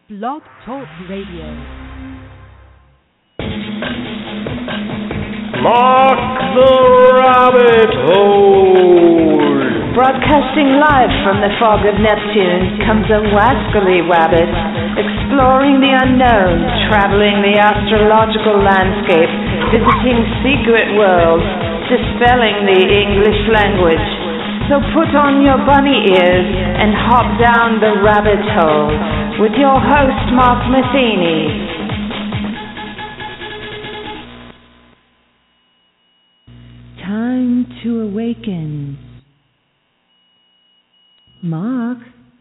Blog Talk Radio. Mark the Rabbit Hole! Broadcasting live from the fog of Neptune comes a wascally rabbit, exploring the unknown, traveling the astrological landscape, visiting secret worlds, dispelling the English language. So put on your bunny ears and hop down the rabbit hole with your host, Mark Matheny. Time to awaken. Mark,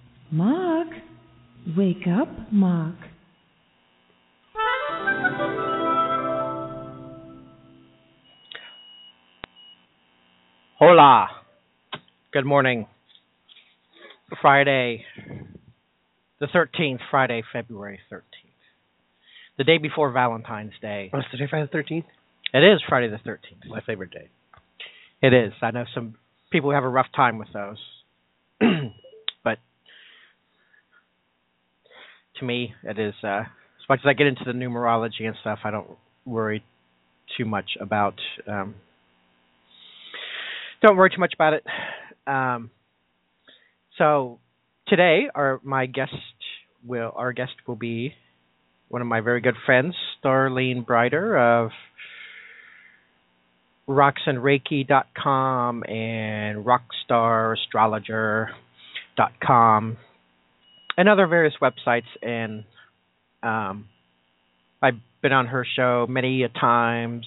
wake up, Mark. Hola. Good morning. Friday, the 13th, Friday, February 13th. The day before Valentine's Day. Oh, it's today Friday the 13th? It is Friday the 13th. My favorite day. It is. I know some people who have a rough time with those. But to me, it is, as much as I get into the numerology and stuff, I don't worry too much about it. So today, our guest will be one of my very good friends, Starlene Brider of rocksandreiki.com and rockstarastrologer.com and other various websites. And I've been on her show many a times.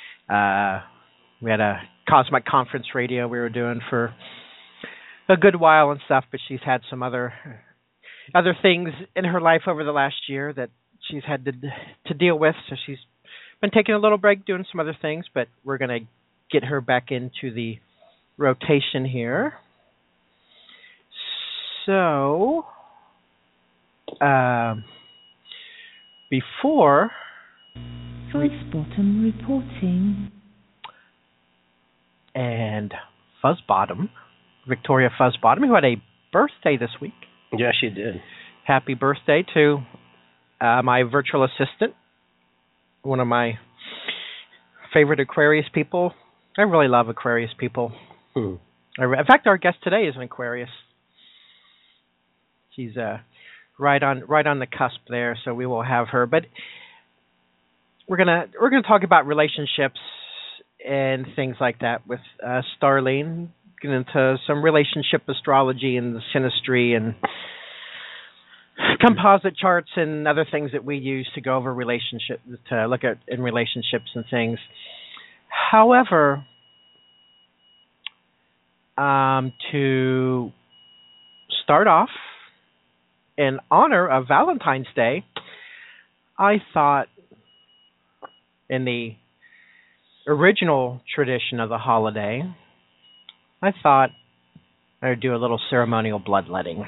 We had a Cosmic Conference Radio we were doing for a good while and stuff, but she's had some other things in her life over the last year that she's had to deal with, so she's been taking a little break doing some other things, but we're going to get her back into the rotation here. So, before... Voice Bottom reporting. And Fuzzbottom, Victoria Fuzzbottom, who had a birthday this week. Yeah, she did. Happy birthday to my virtual assistant, one of my favorite Aquarius people. I really love Aquarius people. In fact, our guest today is an Aquarius. She's right on the cusp there, so we will have her. But we're gonna talk about relationships and things like that with Starlene. Get into some relationship astrology and synastry and composite charts and other things that we use to go over relationships, to look at in relationships and things. However, to start off, in honor of Valentine's Day, I thought in the original tradition of the holiday, I thought I would do a little ceremonial bloodletting.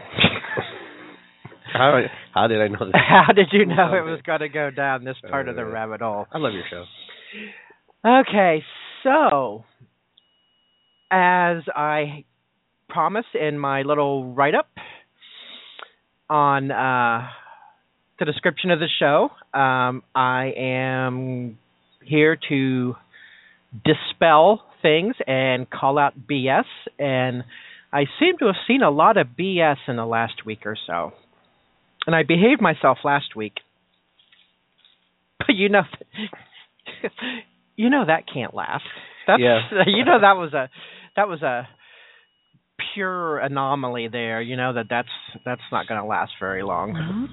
How did I know that? How did you know it was going to go down this part of the rabbit hole? I love your show. Okay, so as I promised in my little write-up on the description of the show, I am here to dispel things and call out BS, and I seem to have seen a lot of BS in the last week or so. And I behaved myself last week. But you know that can't last. Yeah. that was a pure anomaly there. You know that's not going to last very long.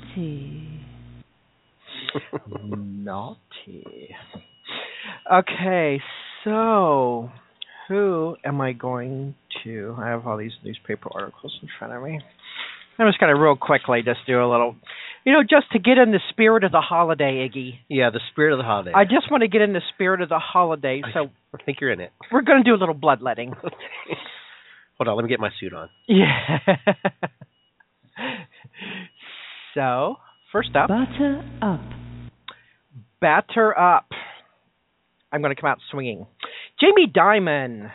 Naughty. Okay, so who am I going to? I have all these newspaper articles in front of me. I'm just going to real quickly just do a little, just to get in the spirit of the holiday, Iggy. Yeah, the spirit of the holiday. I just want to get in the spirit of the holiday, so I think you're in it. We're going to do a little bloodletting. Hold on, let me get my suit on. Yeah. So, first up. Batter up. I'm going to come out swinging. Jamie Dimon,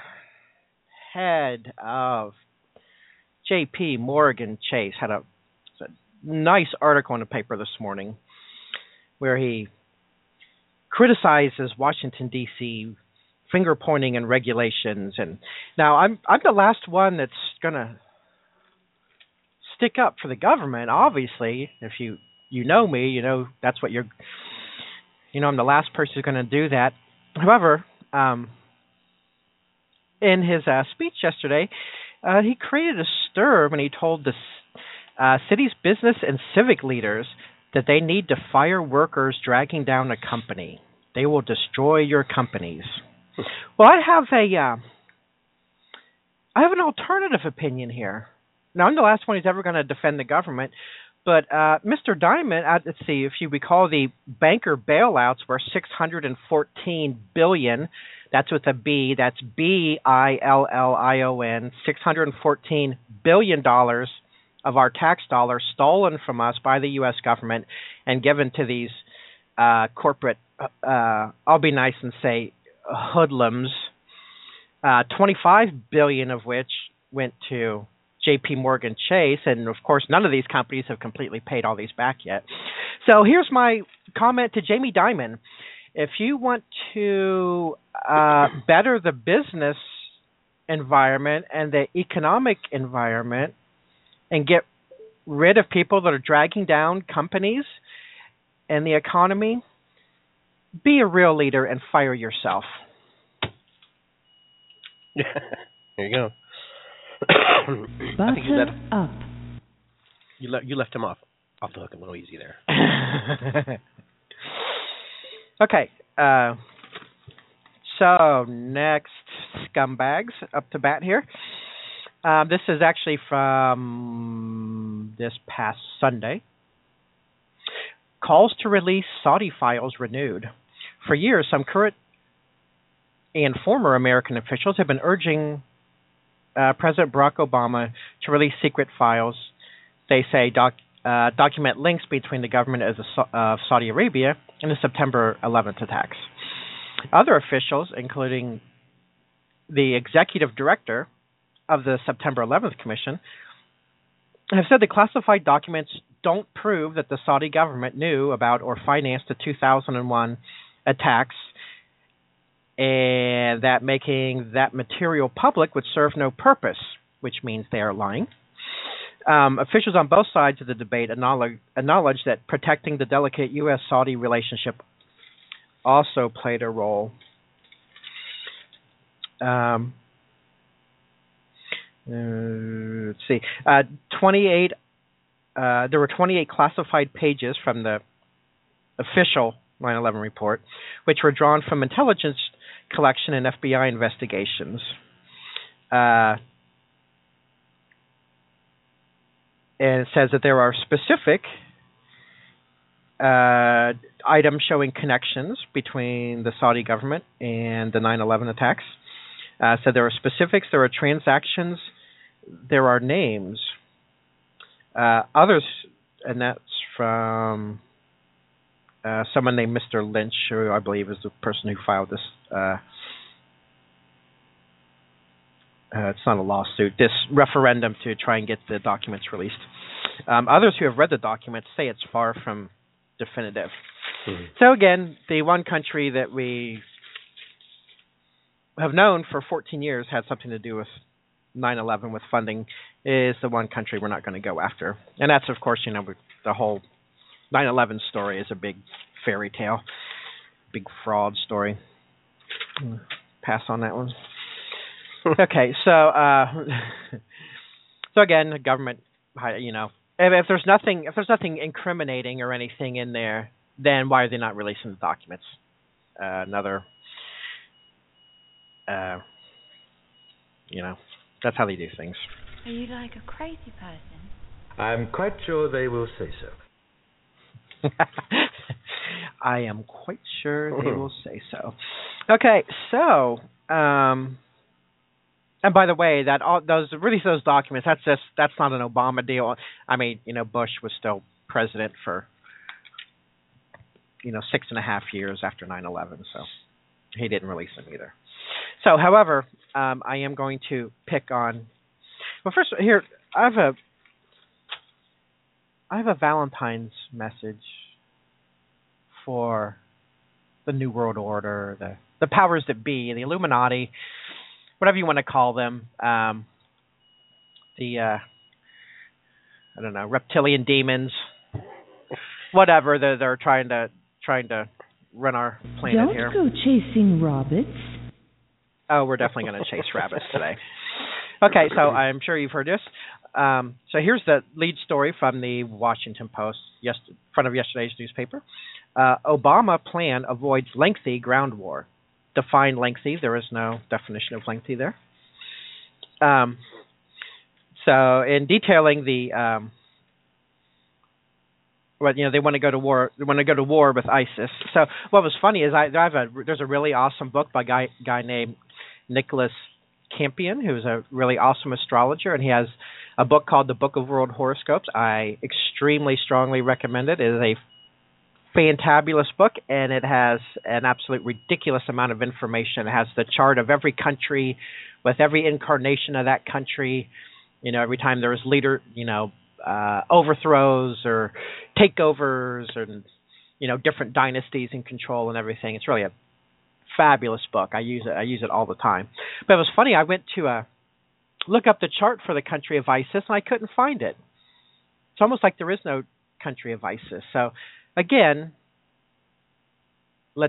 head of J.P. Morgan Chase, had a nice article in the paper this morning where he criticizes Washington, D.C., finger pointing and regulations. And now I'm the last one that's going to stick up for the government, obviously. If you know me, you know that's what you're, I'm the last person who's going to do that. However, in his speech yesterday, he created a stir when he told the city's business and civic leaders that they need to fire workers dragging down a company. They will destroy your companies. Well, I have an alternative opinion here. Now, I'm the last one who's ever going to defend the government, but Mr. Diamond, let's see, if you recall, the banker bailouts were $614 billion. That's with a B. That's BILLION. $614 billion of our tax dollars stolen from us by the U.S. government and given to these corporate, I'll be nice and say, hoodlums. $25 billion of which went to J.P. Morgan Chase, and of course, none of these companies have completely paid all these back yet. So here's my comment to Jamie Dimon. If you want to better the business environment and the economic environment and get rid of people that are dragging down companies and the economy, be a real leader and fire yourself. There you go. Button up. You left him off the hook a little easy there. Okay. So next, scumbags up to bat here. This is actually from this past Sunday. Calls to release Saudi files renewed. For years, some current and former American officials have been urging President Barack Obama to release secret files. They say document links between the government of Saudi Arabia and the September 11th attacks. Other officials, including the executive director of the September 11th Commission, have said the classified documents don't prove that the Saudi government knew about or financed the 2001 attacks, and that making that material public would serve no purpose, which means they are lying. Officials on both sides of the debate acknowledge that protecting the delicate U.S.-Saudi relationship also played a role. Let's see. 28. There were 28 classified pages from the official 9/11 report, which were drawn from intelligence collection and FBI investigations. And it says that there are specific items showing connections between the Saudi government and the 9/11 attacks. So there are specifics, there are transactions, there are names. Others, and that's from someone named Mr. Lynch, who I believe is the person who filed this. It's not a lawsuit, this referendum to try and get the documents released. Others who have read the documents say it's far from definitive. Mm-hmm. So again, the one country that we have known for 14 years had something to do with 9/11 with funding is the one country we're not going to go after. And that's, of course, the whole 9/11 story is a big fairy tale, big fraud story. Pass on that one. Okay, so again, the government, if there's nothing incriminating or anything in there, then why are they not releasing the documents? That's how they do things. Are you like a crazy person? I'm quite sure they will say so. I am quite sure they will say so. Okay, so, and by the way, those documents, that's not an Obama deal. I mean, Bush was still president for 6.5 years after 9/11, so he didn't release them either. So, however, I am going to pick on. Well, first here I I have a Valentine's message for the New World Order, the powers that be, the Illuminati, whatever you want to call them, I don't know, reptilian demons, whatever. They're trying to run our planet Don't here. go chasing rabbits. Oh, we're definitely going to chase rabbits today. Okay, so I'm sure you've heard this. So here's the lead story from the Washington Post, front of yesterday's newspaper. Obama plan avoids lengthy ground war. Define lengthy. There is no definition of lengthy there. So in detailing the, they want to go to war. They want to go to war with ISIS. So what was funny is there's a really awesome book by a guy named Nicholas Campion, who's a really awesome astrologer, and he has a book called The Book of World Horoscopes. I extremely strongly recommend it. It is a fantabulous book, and it has an absolute ridiculous amount of information. It has the chart of every country with every incarnation of that country. Every time there's overthrows or takeovers and, different dynasties in control and everything. It's really a fabulous book. I use it all the time. But it was funny. I went to look up the chart for the country of ISIS, and I couldn't find it. It's almost like there is no country of ISIS. So, again, the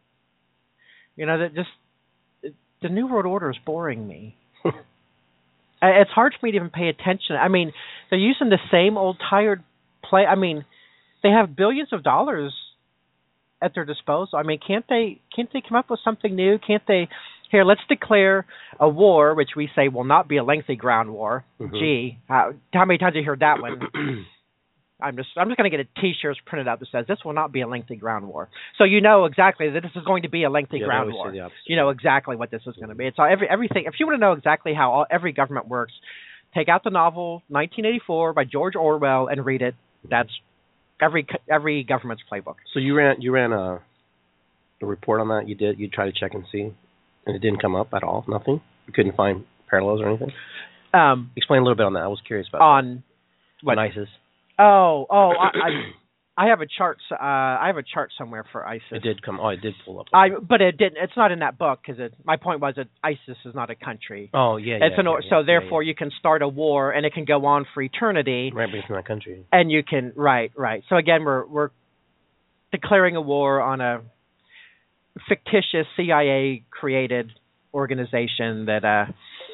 New World Order is boring me. It's hard for me to even pay attention. I mean, they're using the same old tired play. I mean, they have billions of dollars at their disposal. I mean, can't they come up with something new? Can't they? Here, let's declare a war, which we say will not be a lengthy ground war. Mm-hmm. Gee, how many times have you heard that one? I'm just going to get a T-shirt printed out that says this will not be a lengthy ground war. So you know exactly that this is going to be a lengthy ground war. You know exactly what this is going to be. It's all everything. If you want to know exactly how every government works, take out the novel 1984 by George Orwell and read it. That's every government's playbook. So you ran a report on that. You tried to check and see, and it didn't come up at all. Nothing. You couldn't find parallels or anything. Explain a little bit on that. I was curious about what ISIS. I have a chart. I have a chart somewhere for ISIS. It did come. Oh, it did pull up. But it didn't. It's not in that book because my point was that ISIS is not a country. Oh yeah. So therefore, you can start a war and it can go on for eternity. Right, but it's not a country. And you can right. So again, we're declaring a war on a fictitious CIA created organization that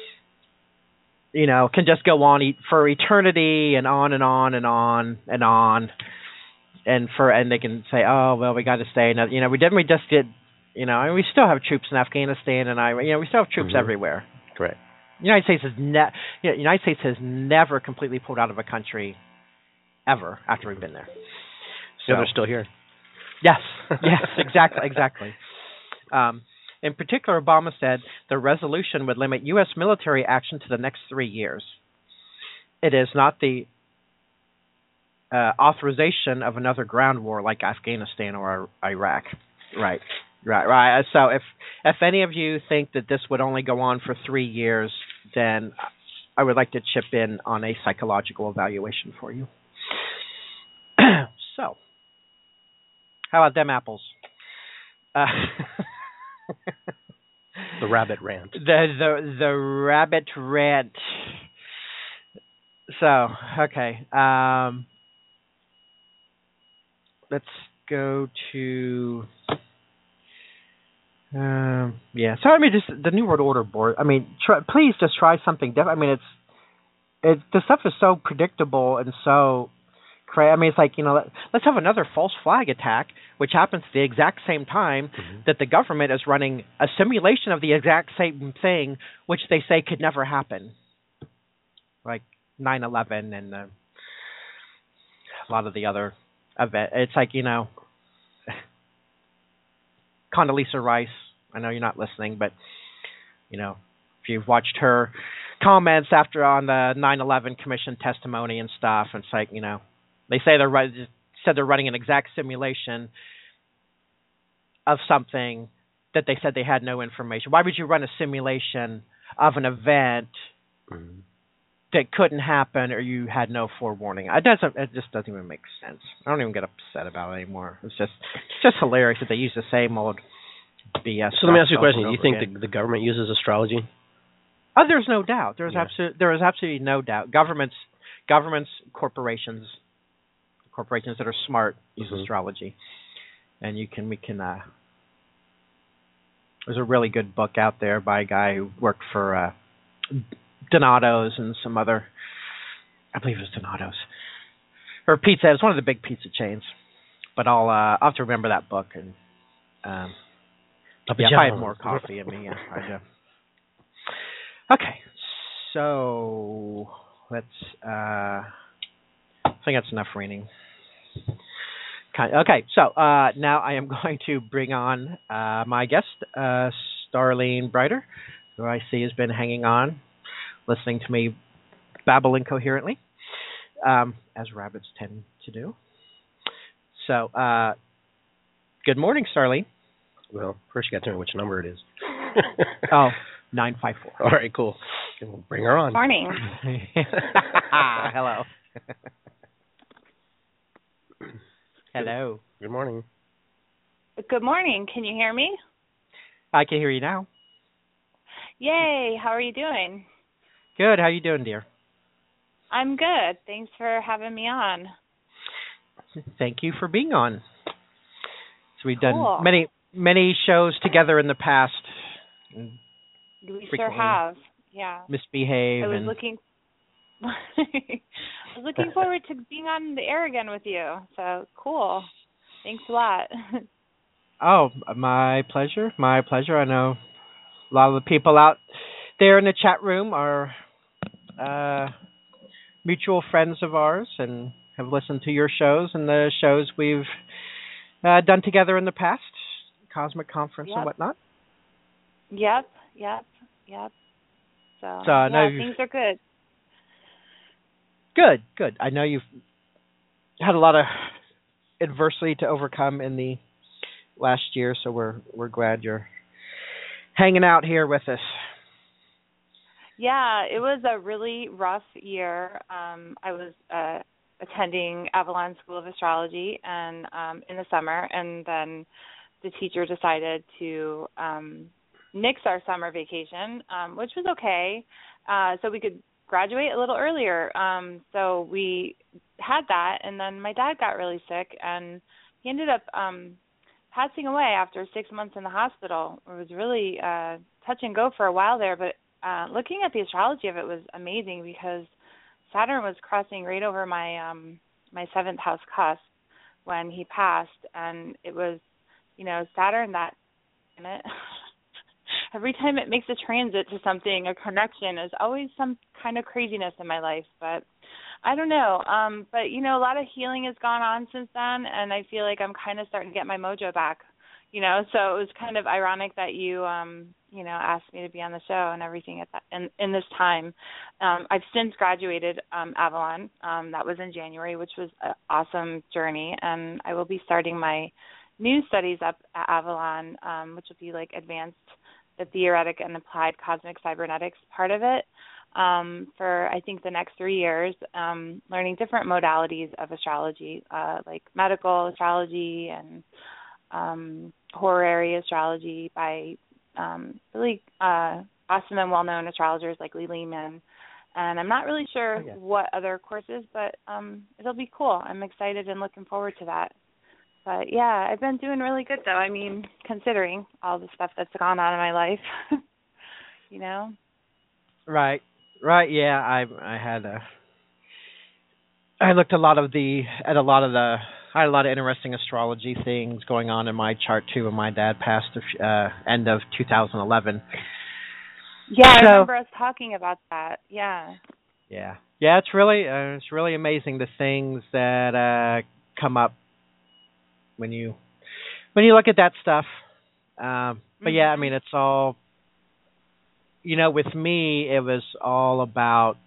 can just go on for eternity and on and on and on and on, and they can say, oh well, we got to stay. And we just did, and we still have troops in Afghanistan, and we still have troops everywhere. Correct. The United States has never completely pulled out of a country, ever after we've been there. So they're still here. Yes, exactly. In particular, Obama said the resolution would limit U.S. military action to the next 3 years. It is not the authorization of another ground war like Afghanistan or Iraq. Right. So if any of you think that this would only go on for 3 years, then I would like to chip in on a psychological evaluation for you. So, how about them apples? The rabbit rant. The rabbit rant. So, okay. Let's go to So I mean, just the New World Order board. I mean, please just try something different. I mean, the stuff is so predictable and so crazy. I mean, it's like, let's have another false flag attack, which happens at the exact same time that the government is running a simulation of the exact same thing, which they say could never happen, like 9/11 and a lot of the other events. It's like, Condoleezza Rice, I know you're not listening, but, if you've watched her comments on the 9/11 Commission testimony and stuff, it's like, they say they're running an exact simulation of something that they said they had no information. Why would you run a simulation of an event that couldn't happen, or you had no forewarning. It just doesn't even make sense. I don't even get upset about it anymore. It's just hilarious that they use the same old BS. So let me ask you a question. Do you think the government uses astrology? Oh, there's no doubt. There is absolutely no doubt. Governments, corporations that are smart use astrology, and we can. There's a really good book out there by a guy who worked for Donato's and some other, I believe it was Donato's, or pizza. It was one of the big pizza chains. But I'll have to remember that book, and if I have more coffee in me, yeah, I do. Okay, so let's. I think that's enough reading. Okay, so now I am going to bring on my guest, Starlene Brighter, who I see has been hanging on, listening to me babble incoherently, as rabbits tend to do. So, good morning, Starlene. Well, first you got to tell me which number it is. 954. All right, cool. We'll bring her on. Morning. Hello. Hello. Good morning. Good morning. Can you hear me? I can hear you now. Yay. How are you doing? Good. How you doing, dear? I'm good. Thanks for having me on. Thank you for being on. So we've Cool. done many shows together in the past. We sure have. Yeah. Misbehave. I was looking forward to being on the air again with you. So cool. Thanks a lot. Oh, my pleasure. My pleasure. I know a lot of the people out there in the chat room are mutual friends of ours and have listened to your shows and the shows we've done together in the past, Cosmic Conference and whatnot. Yep. So things are good. Good. I know you've had a lot of adversity to overcome in the last year, so we're glad you're hanging out here with us. Yeah, it was a really rough year. I was attending Avalon School of Astrology and in the summer, and then the teacher decided to nix our summer vacation, which was okay, so we could graduate a little earlier. So we had that, and then my dad got really sick, and he ended up passing away after 6 months in the hospital. It was really touch and go for a while there, but looking at the astrology of it was amazing because Saturn was crossing right over my my 7th house cusp when he passed, and it was, Saturn that planet. Every time it makes a transit to something, a connection, is always some kind of craziness in my life. But I don't know. But, a lot of healing has gone on since then, and I feel like I'm kind of starting to get my mojo back, So it was kind of ironic that you, asked me to be on the show and everything at that in this time. I've since graduated Avalon. That was in January, which was an awesome journey, and I will be starting my new studies up at Avalon, which will be like the theoretic and applied cosmic cybernetics part of it, for I think the next 3 years, learning different modalities of astrology, like medical astrology and horary astrology by really awesome and well-known astrologers like Lee Lehman. And I'm not really sure what other courses, but it'll be cool. I'm excited and looking forward to that. But, yeah, I've been doing really good, though. I mean, considering all the stuff that's gone on in my life, Right, yeah. I looked I had a lot of interesting astrology things going on in my chart, too, when my dad passed end of 2011. Yeah, I remember us talking about that, yeah. Yeah, it's really amazing the things that come up when you look at that stuff. But yeah, I mean, it's all, with me, it was all about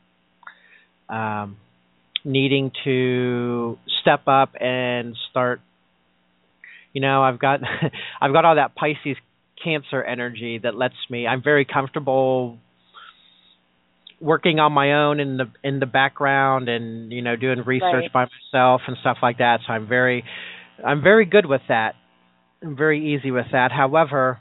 needing to step up and start, I've got all that Pisces Cancer energy that lets me, I'm very comfortable working on my own in the background and doing research by myself and stuff like that. So I'm very good with that. I'm very easy with that. However,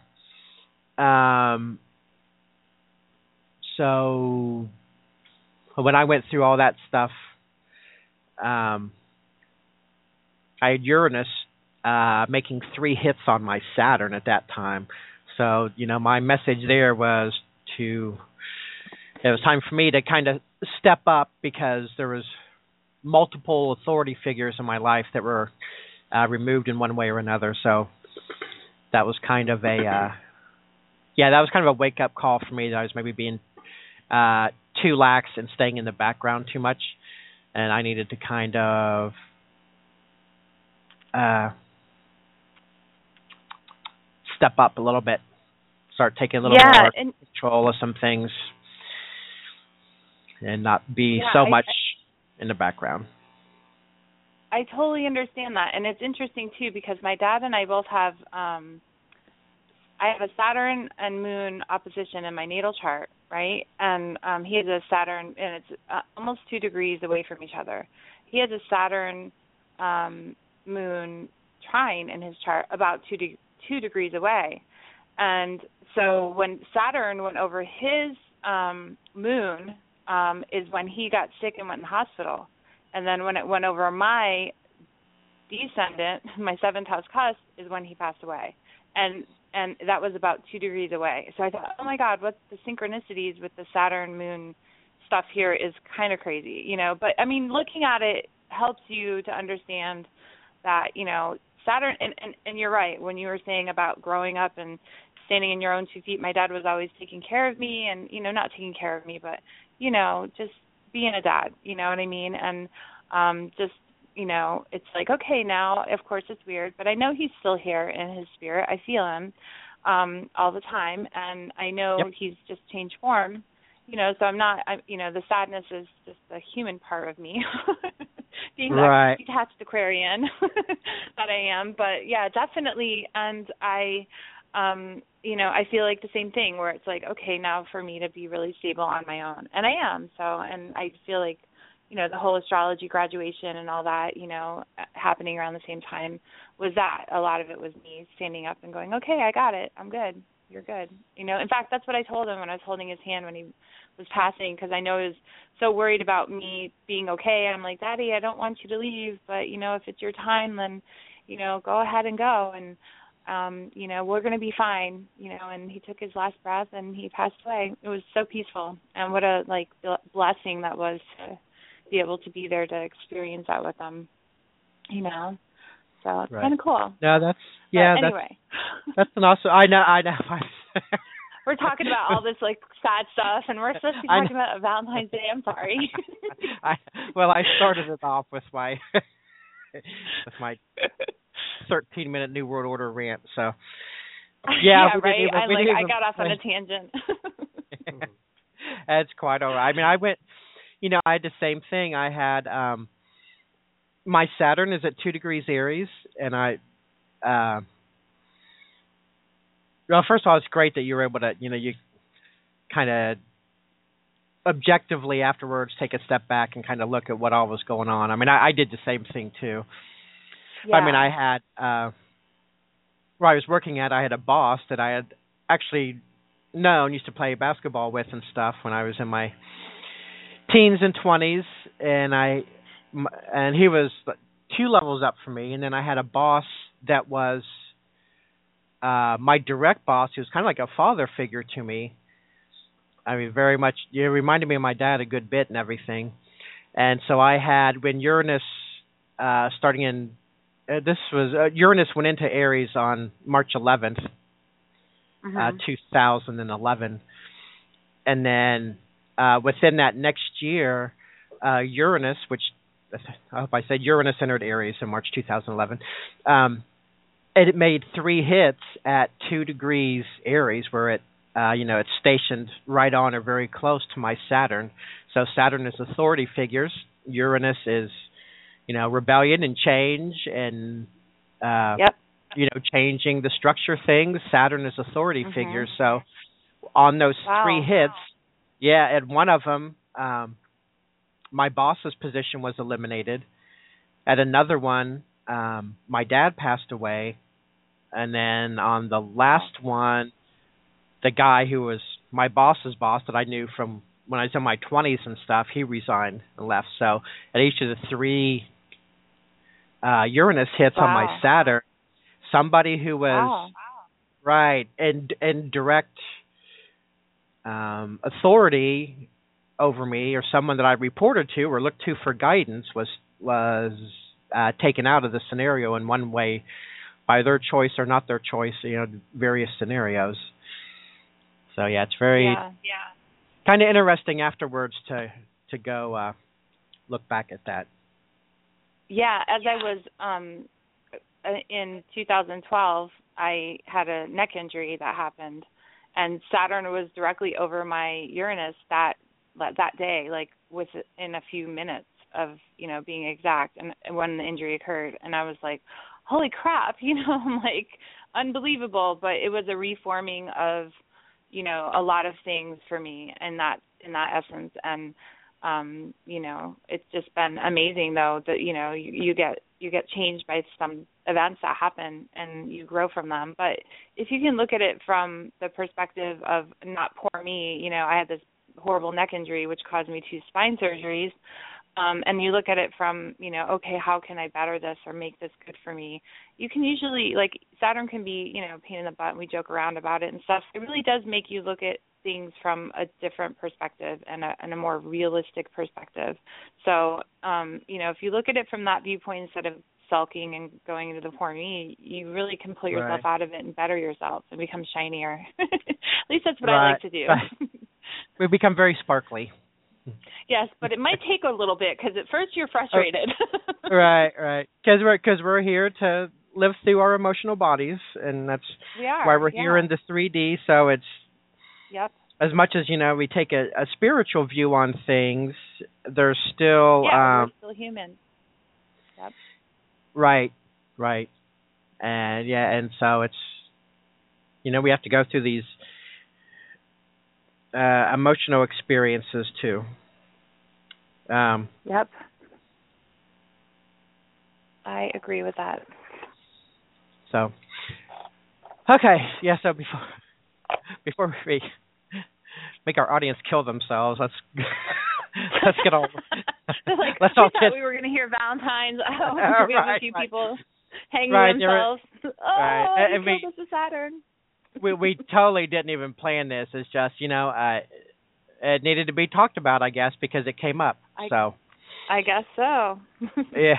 so when I went through all that stuff, I had Uranus making 3 hits on my Saturn at that time. So, my message there was it was time for me to kind of step up because there was multiple authority figures in my life that were removed in one way or another. So that was kind of a wake-up call for me that I was maybe being too lax and staying in the background too much, and I needed to kind of step up a little bit, start taking a little more control of some things, and not be so much in the background. I totally understand that, and it's interesting too because my dad and I both have I have a Saturn and Moon opposition in my natal chart, right? And he has a Saturn, and it's almost 2 degrees away from each other. He has a Saturn Moon trine in his chart about 2 degrees away. And so when Saturn went over his Moon is when he got sick and went in the hospital. And then when it went over my descendant, my 7th house cusp, is when he passed away. And that was about 2 degrees away. So I thought, oh my God, what the synchronicities with the Saturn Moon stuff here is kind of crazy, But I mean, looking at it helps you to understand that, Saturn, and you're right, when you were saying about growing up and standing in your own 2 feet, my dad was always taking care of me and, not taking care of me, but, just being a dad, you know what I mean? And just, it's like, okay, now, of course, it's weird, but I know he's still here in his spirit. I feel him all the time, and I know he's just changed form, so I'm not, the sadness is just the human part of me, being that detached Aquarian that I am. But, yeah, definitely, and I feel like the same thing where it's like, okay, now for me to be really stable on my own, and I am, and I feel like, the whole astrology graduation and all that, happening around the same time was that. A lot of it was me standing up and going, okay, I got it. I'm good. You're good. In fact, that's what I told him when I was holding his hand when he was passing, because I know he was so worried about me being okay. I'm like, Daddy, I don't want you to leave, but, if it's your time, then, go ahead and go. And, we're going to be fine, and he took his last breath and he passed away. It was so peaceful. And what a, blessing that was to be able to be there to experience that with them, So it's kind of cool. No, that's, anyway. That's an awesome, I know. We're talking about all this, sad stuff, and we're supposed to be talking about Valentine's Day. I'm sorry. I started it off with my 13-minute New World Order rant, so. Yeah, right? I got off on a tangent. That's quite all right. I mean, I went, I had the same thing. I had, my Saturn is at 2 degrees Aries, and well, first of all, it's great that you were able to, you kind of objectively afterwards take a step back and kind of look at what all was going on. I mean, I did the same thing too. Yeah. I mean, I had, where I was working at, I had a boss that I had actually known, used to play basketball with and stuff when I was in my teens and 20s, and he was 2 levels up from me, and then I had a boss that was my direct boss, who was kind of like a father figure to me. I mean, very much, it reminded me of my dad a good bit and everything. And so I had, when Uranus starting in, Uranus went into Aries on March 11th, 2011. And then within that next year, Uranus, which I hope I said Uranus entered Aries in March 2011. It made 3 hits at 2 degrees Aries, where it, it's stationed right on or very close to my Saturn. So Saturn is authority figures. Uranus is, rebellion and change and, changing the structure things. Saturn is authority figures. So on those 3 hits, Yeah, at one of them, my boss's position was eliminated. At another one, my dad passed away. And then on the last one, the guy who was my boss's boss that I knew from when I was in my 20s and stuff, he resigned and left. So at each of the 3 Uranus hits on my Saturn, somebody who was right in direct authority over me, or someone that I reported to or looked to for guidance, was taken out of the scenario in one way by their choice or not their choice. Various scenarios. So yeah, it's very kind of interesting afterwards to go look back at that. Yeah, as I was in 2012, I had a neck injury that happened, and Saturn was directly over my Uranus that day, like within a few minutes of being exact, and when the injury occurred, and I was like, holy crap, I'm like, unbelievable. But it was a reforming of a lot of things for me in that essence, and it's just been amazing though that you get changed by some events that happen and you grow from them. But if you can look at it from the perspective of not poor me, I had this horrible neck injury which caused me 2 spine surgeries, and you look at it from okay, how can I better this or make this good for me? You can usually, like, Saturn can be pain in the butt, and we joke around about it and stuff. It really does make you look at things from a different perspective and a more realistic perspective. So if you look at it from that viewpoint instead of sulking and going into the poor me, you really can pull yourself out of it and better yourself and become shinier. At least that's what I like to do. We become very sparkly. Yes, but it might take a little bit because at first you're frustrated. Right. Because we're here to live through our emotional bodies, and that's why we're here in the 3D. So it's as much as we take a spiritual view on things. There's still we're still human. Yep. Right, and so it's we have to go through these emotional experiences too. Yep. I agree with that. So, okay, so before we make our audience kill themselves, let's get all. Let's all. I thought we were going to hear Valentine's. We have a few people hanging themselves. And we killed us with Saturn. we totally didn't even plan this. It's just it needed to be talked about, I guess, because it came up. I guess so. Yeah.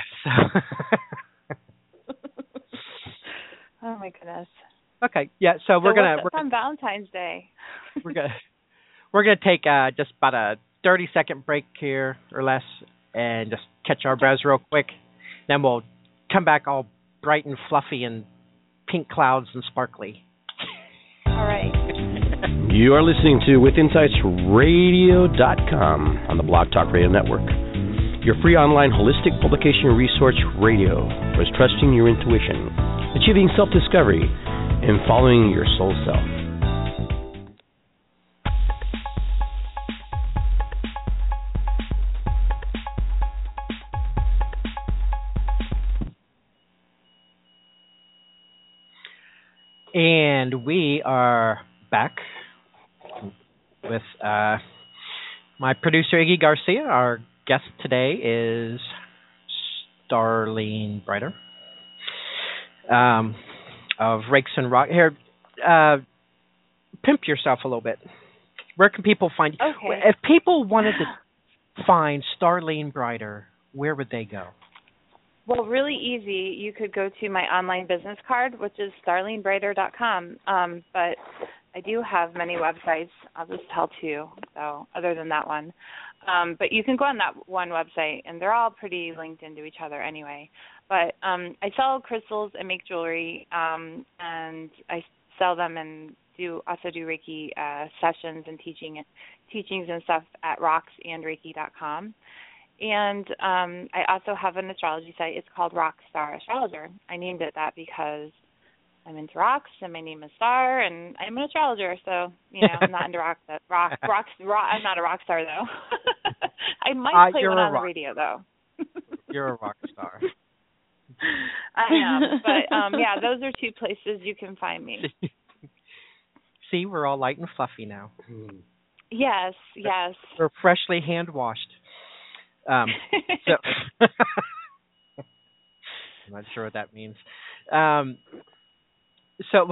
Oh my goodness. Okay. Yeah. So we're on Valentine's Day. we're gonna take just about a 30-second break here or less, and just catch our breaths real quick. Then we'll come back all bright and fluffy and pink clouds and sparkly. All right. You are listening to WithinsightsRadio.com on the Blog Talk Radio Network. Your free online holistic publication resource radio was trusting your intuition, achieving self-discovery, and following your soul self. And we are back with my producer, Iggy Garcia. Our guest today is Starlene Brighter of Rakes and Rock. Here, pimp yourself a little bit. Where can people find you? Okay. If people wanted to find Starlene Brighter, where would they go? Well, really easy. You could go to my online business card, which is starlenebrighter.com. But I do have many websites. I'll just tell 2, so other than that one. But you can go on that one website, and they're all pretty linked into each other anyway. But I sell crystals and make jewelry, and I sell them and also do Reiki sessions and teachings and stuff at rocksandreiki.com. And I also have an astrology site. It's called Rockstar Astrologer. I named it that because I'm into rocks, and my name is Star, and I'm an astrologer. So, I'm not into rocks. I'm not a rock star, though. I might play one on the radio, though. You're a rock star. I am. But, those are two places you can find me. See, we're all light and fluffy now. Yes. We're freshly hand-washed. So I'm not sure what that means. Do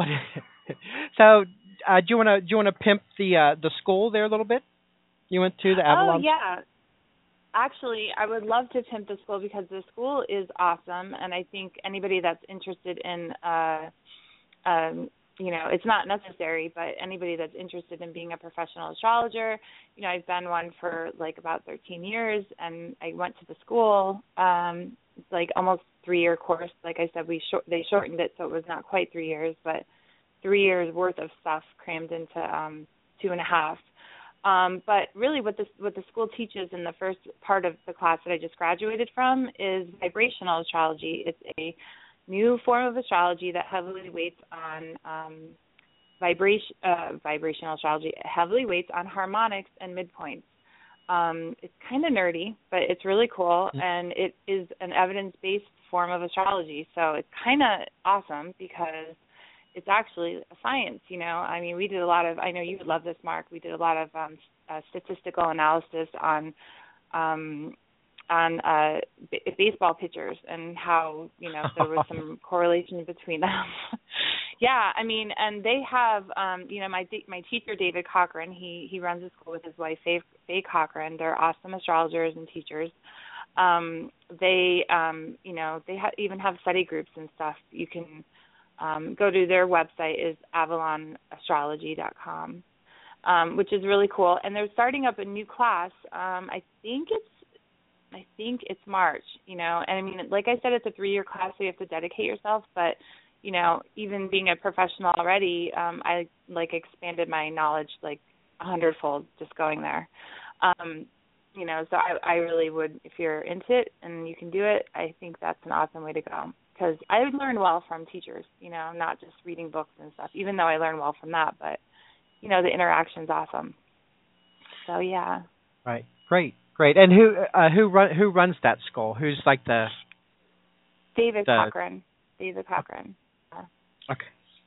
you want to pimp the school there a little bit? You went to the Avalon? Oh yeah. Actually, I would love to pimp the school because the school is awesome, and I think anybody that's interested in it's not necessary, but anybody that's interested in being a professional astrologer, I've been one for about 13 years, and I went to the school, almost 3-year course. Like I said, they shortened it, so it was not quite 3 years, but 3 years worth of stuff crammed into 2.5. But really what the school teaches in the first part of the class that I just graduated from is vibrational astrology. It's a new form of astrology that heavily weights on vibrational astrology. It heavily weights on harmonics and midpoints. It's kind of nerdy, but it's really cool, and it is an evidence-based form of astrology. So it's kind of awesome because it's actually a science, I mean, we did a lot of, I know you would love this, Mark, we did a lot of statistical analysis on baseball pitchers and how, there was some correlation between them. Yeah, I mean, and they have, my teacher, David Cochran, he runs a school with his wife, Faye Cochran. They're awesome astrologers and teachers. They even have study groups and stuff. You can go to their website is avalonastrology.com, which is really cool. And they're starting up a new class. I think it's March, and I mean, like I said, it's a 3-year class, so you have to dedicate yourself, but, even being a professional already, I expanded my knowledge 100-fold just going there. So I really would, if you're into it and you can do it, I think that's an awesome way to go. Because I learn well from teachers, not just reading books and stuff, even though I learn well from that, but, the interaction's awesome. So, yeah. Right. Great. And who runs that school? Who's the... David Cochran. David Cochran. Okay.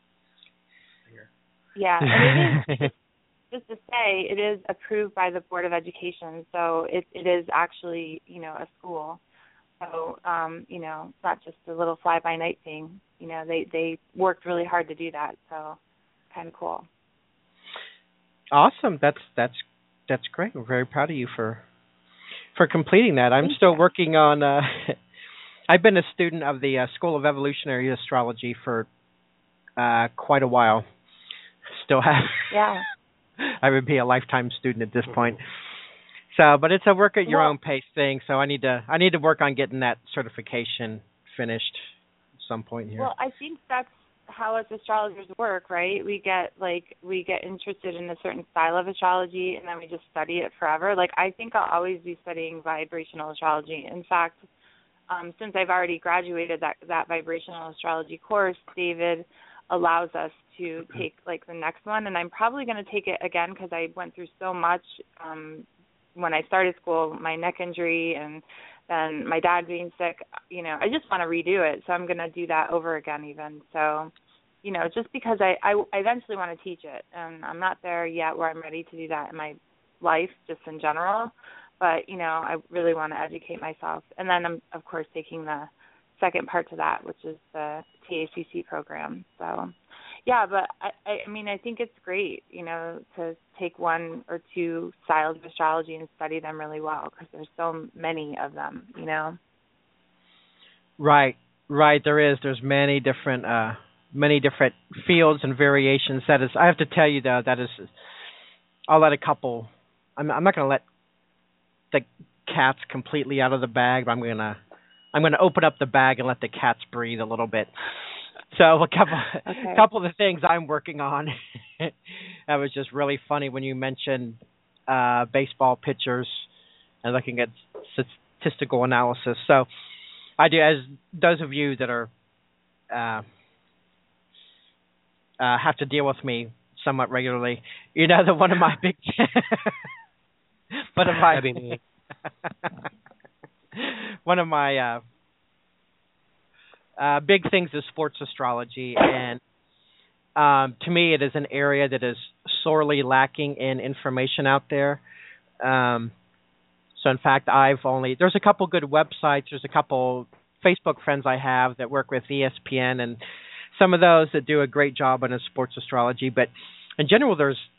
Yeah, and it is, just to say, it is approved by the Board of Education, so it is actually, a school. So, not just a little fly-by-night thing. They worked really hard to do that, so kind of cool. Awesome. That's great. We're very proud of you for completing that. I'm still working on. I've been a student of the School of Evolutionary Astrology for quite a while. Still have. Yeah. I would be a lifetime student at this point. So, but it's a work at your own pace thing. So I need to work on getting that certification finished at some point here. Well, I think that's how us astrologers work, right? We get interested in a certain style of astrology, and then we just study it forever. I think I'll always be studying vibrational astrology. In fact, since I've already graduated that vibrational astrology course, David allows us to take the next one, and I'm probably going to take it again because I went through so much when I started school, my neck injury and then my dad being sick. I just want to redo it, so I'm going to do that over again even. So, just because I eventually want to teach it, and I'm not there yet where I'm ready to do that in my life just in general, but, I really want to educate myself. And then I'm, of course, taking the second part to that, which is the TACC program. So, yeah, but I think it's great, to take one or two styles of astrology and study them really well because there's so many of them, Right. There is. There's many different fields and variations. That is, I have to tell you though, that is, I'll let a couple. I'm not going to let the cats completely out of the bag, but I'm going to open up the bag and let the cats breathe a little bit. So a couple of the things I'm working on. That was just really funny when you mentioned baseball pitchers and looking at statistical analysis. So I do, as those of you that are have to deal with me somewhat regularly. You know that one of my big one of my big things is sports astrology, and to me it is an area that is sorely lacking in information out there. So in fact, there's a couple good websites, there's a couple Facebook friends I have that work with ESPN, and some of those that do a great job on sports astrology. But in general,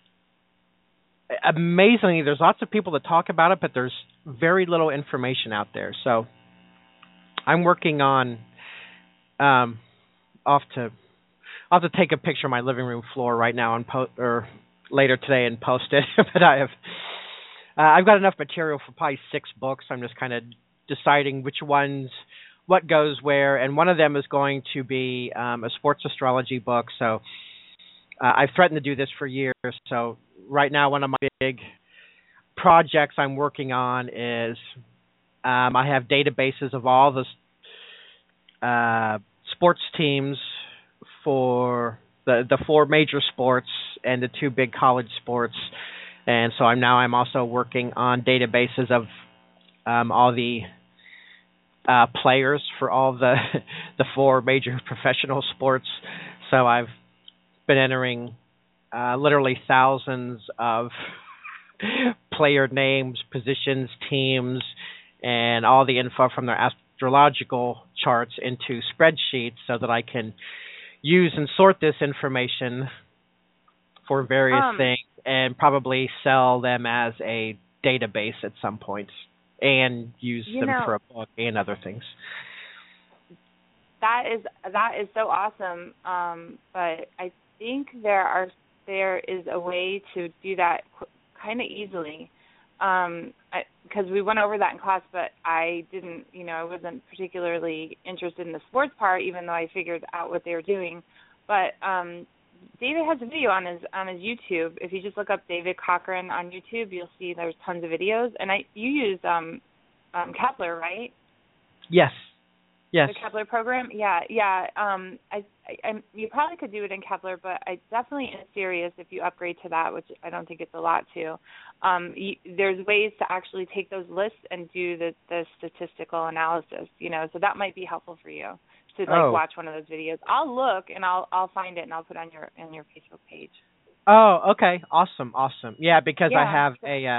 amazingly, there's lots of people that talk about it, but there's very little information out there. So I'm working on, I'll have to take a picture of my living room floor right now or later today and post it. But I've got enough material for probably 6 books. I'm just kind of deciding what goes where, and one of them is going to be a sports astrology book. So I've threatened to do this for years. So right now, one of my big projects I'm working on is I have databases of all the sports teams for the 4 major sports and the 2 big college sports. And so I'm also working on databases of all the players for all the 4 major professional sports. So I've been entering literally thousands of player names, positions, teams, and all the info from their astrological charts into spreadsheets so that I can use and sort this information for various things and probably sell them as a database at some point and use them for a book and other things. That is so awesome. But I think there is a way to do that kind of easily. Because we went over that in class, but I didn't, I wasn't particularly interested in the sports part, even though I figured out what they were doing. But David has a video on his YouTube. If you just look up David Cochran on YouTube, you'll see there's tons of videos. And you use Kepler, right? Yes. Yes. The Kepler program? Yeah. You probably could do it in Kepler, but I definitely am serious if you upgrade to that, which I don't think it's a lot to. There's ways to actually take those lists and do the statistical analysis, so that might be helpful for you to watch one of those videos. I'll look and I'll find it and I'll put it on your Facebook page. Oh, okay. Awesome. Yeah, because I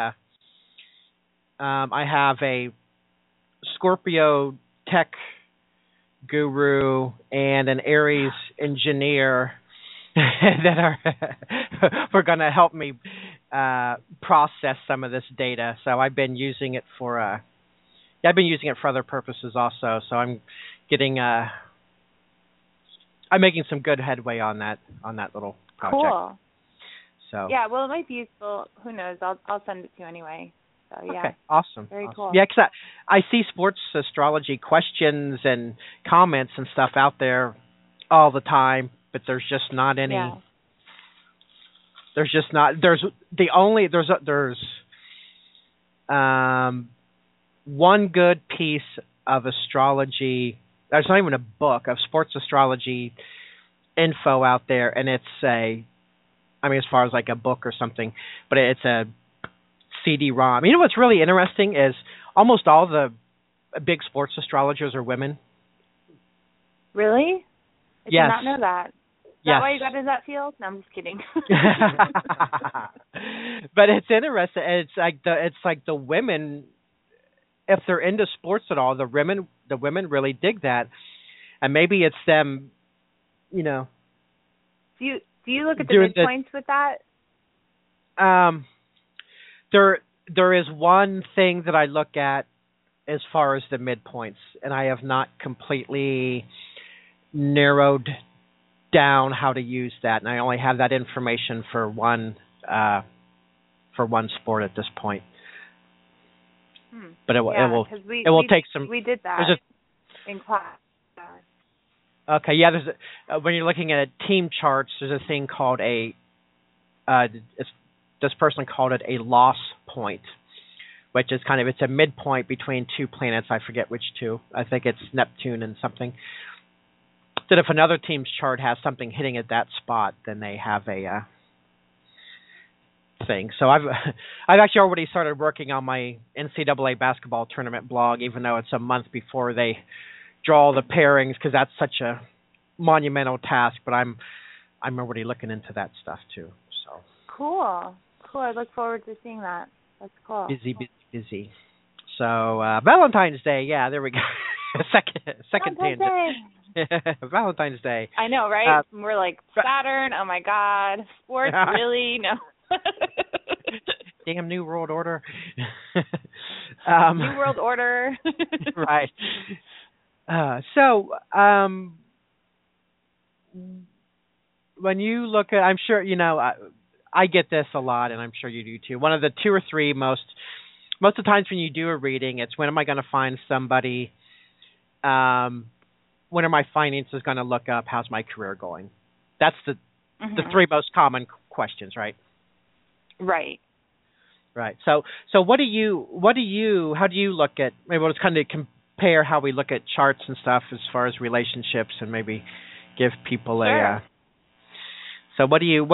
have a Scorpio tech guru and an Aries engineer that are going to help me process some of this data. So I've been using it for other purposes also. So I'm making some good headway on that little project. Cool. So yeah, well, it might be useful. Who knows? I'll send it to you anyway. So, yeah. Okay, awesome. Very cool. Yeah, because I see sports astrology questions and comments and stuff out there all the time, but there's just not any. Yeah. There's just not. There's one good piece of astrology. There's not even a book of sports astrology info out there, and it's as far as like a book or something, but it's a CD-ROM. You know what's really interesting is almost all the big sports astrologers are women. Really? I did not know that. Is that why you got into that field? No, I'm just kidding. But it's interesting. It's like the women, if they're into sports at all, the women really dig that, and maybe it's them. Do you look at the midpoints with that? There is one thing that I look at as far as the midpoints, and I have not completely narrowed down how to use that, and I only have that information for one sport at this point. But it will take some. We did that in class. Okay, yeah. When you're looking at team charts, there's a thing called this person called it a loss point, which is it's a midpoint between 2 planets. I forget which 2. I think it's Neptune and something. that if another team's chart has something hitting at that spot, then they have a thing. So I've actually already started working on my NCAA basketball tournament blog, even though it's a month before they draw the pairings, because that's such a monumental task. But I'm already looking into that stuff too. So cool. I look forward to seeing that. That's cool. Busy. So Valentine's Day, yeah, there we go. second tangent. Valentine's Day. I know, right? We're like, Saturn, oh my God. Sports, really? No. Damn New World Order. New World Order. Right. So when you look at, I'm sure, I get this a lot, and I'm sure you do too. One of the two or three most of the times when you do a reading, it's when am I going to find somebody? When are my finances going to look up? How's my career going? That's the three most common questions, right? Right. So how do you look at, maybe let's kind of compare how we look at charts and stuff as far as relationships, and maybe give people sure. So what do you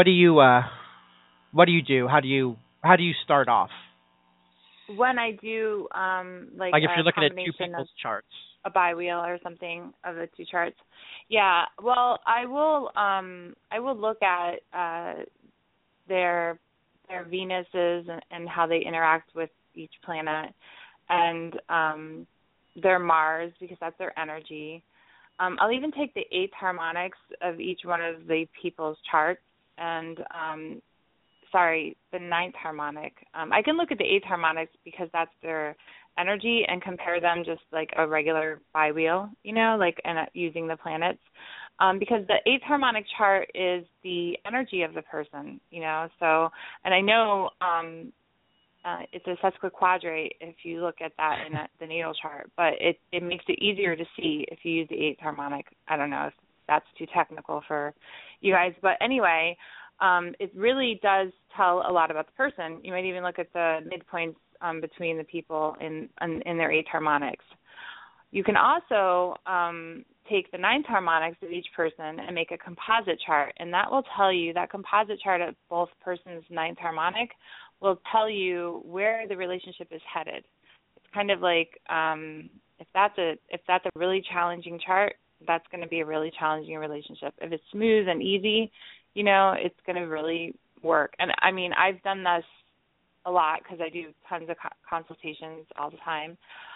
do? How do you start off? When I do like if you're looking at two people's charts, a biwheel or something of the two charts. Yeah. Well, I will look at their Venuses and how they interact with each planet, and their Mars, because that's their energy. I'll even take the 8th harmonics of each one of the people's charts, and the 9th harmonic. I can look at the 8th harmonics because that's their energy, and compare them just like a regular biwheel, and using the planets. Because the 8th harmonic chart is the energy of the person, so, and I know it's a sesquiquadrate if you look at that in the natal chart, but it makes it easier to see if you use the 8th harmonic. I don't know if that's too technical for you guys, but anyway, it really does tell a lot about the person. You might even look at the midpoints between the people in their 8th harmonics. You can also take the 9th harmonics of each person and make a composite chart, and that will tell you, that composite chart of both persons' 9th harmonic will tell you where the relationship is headed. It's kind of like if that's a really challenging chart, that's going to be a really challenging relationship. If it's smooth and easy, it's going to really work. And I mean, I've done this a lot because I do tons of consultations all the time.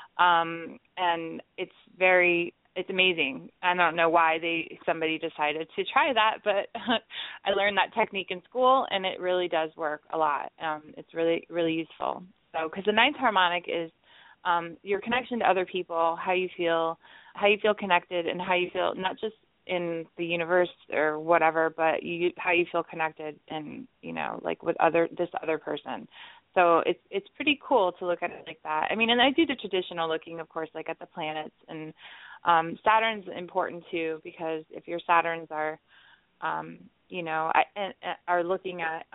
And it's amazing. I don't know why somebody decided to try that, but I learned that technique in school, and it really does work a lot. It's really, really useful. So, because the 9th harmonic is your connection to other people, how you feel connected, and how you feel not just in the universe or whatever, but how you feel connected and like with this other person. So it's pretty cool to look at it like that. I mean, and I do the traditional looking, of course, like at the planets, and Saturn's important too, because if your Saturns are, are looking at,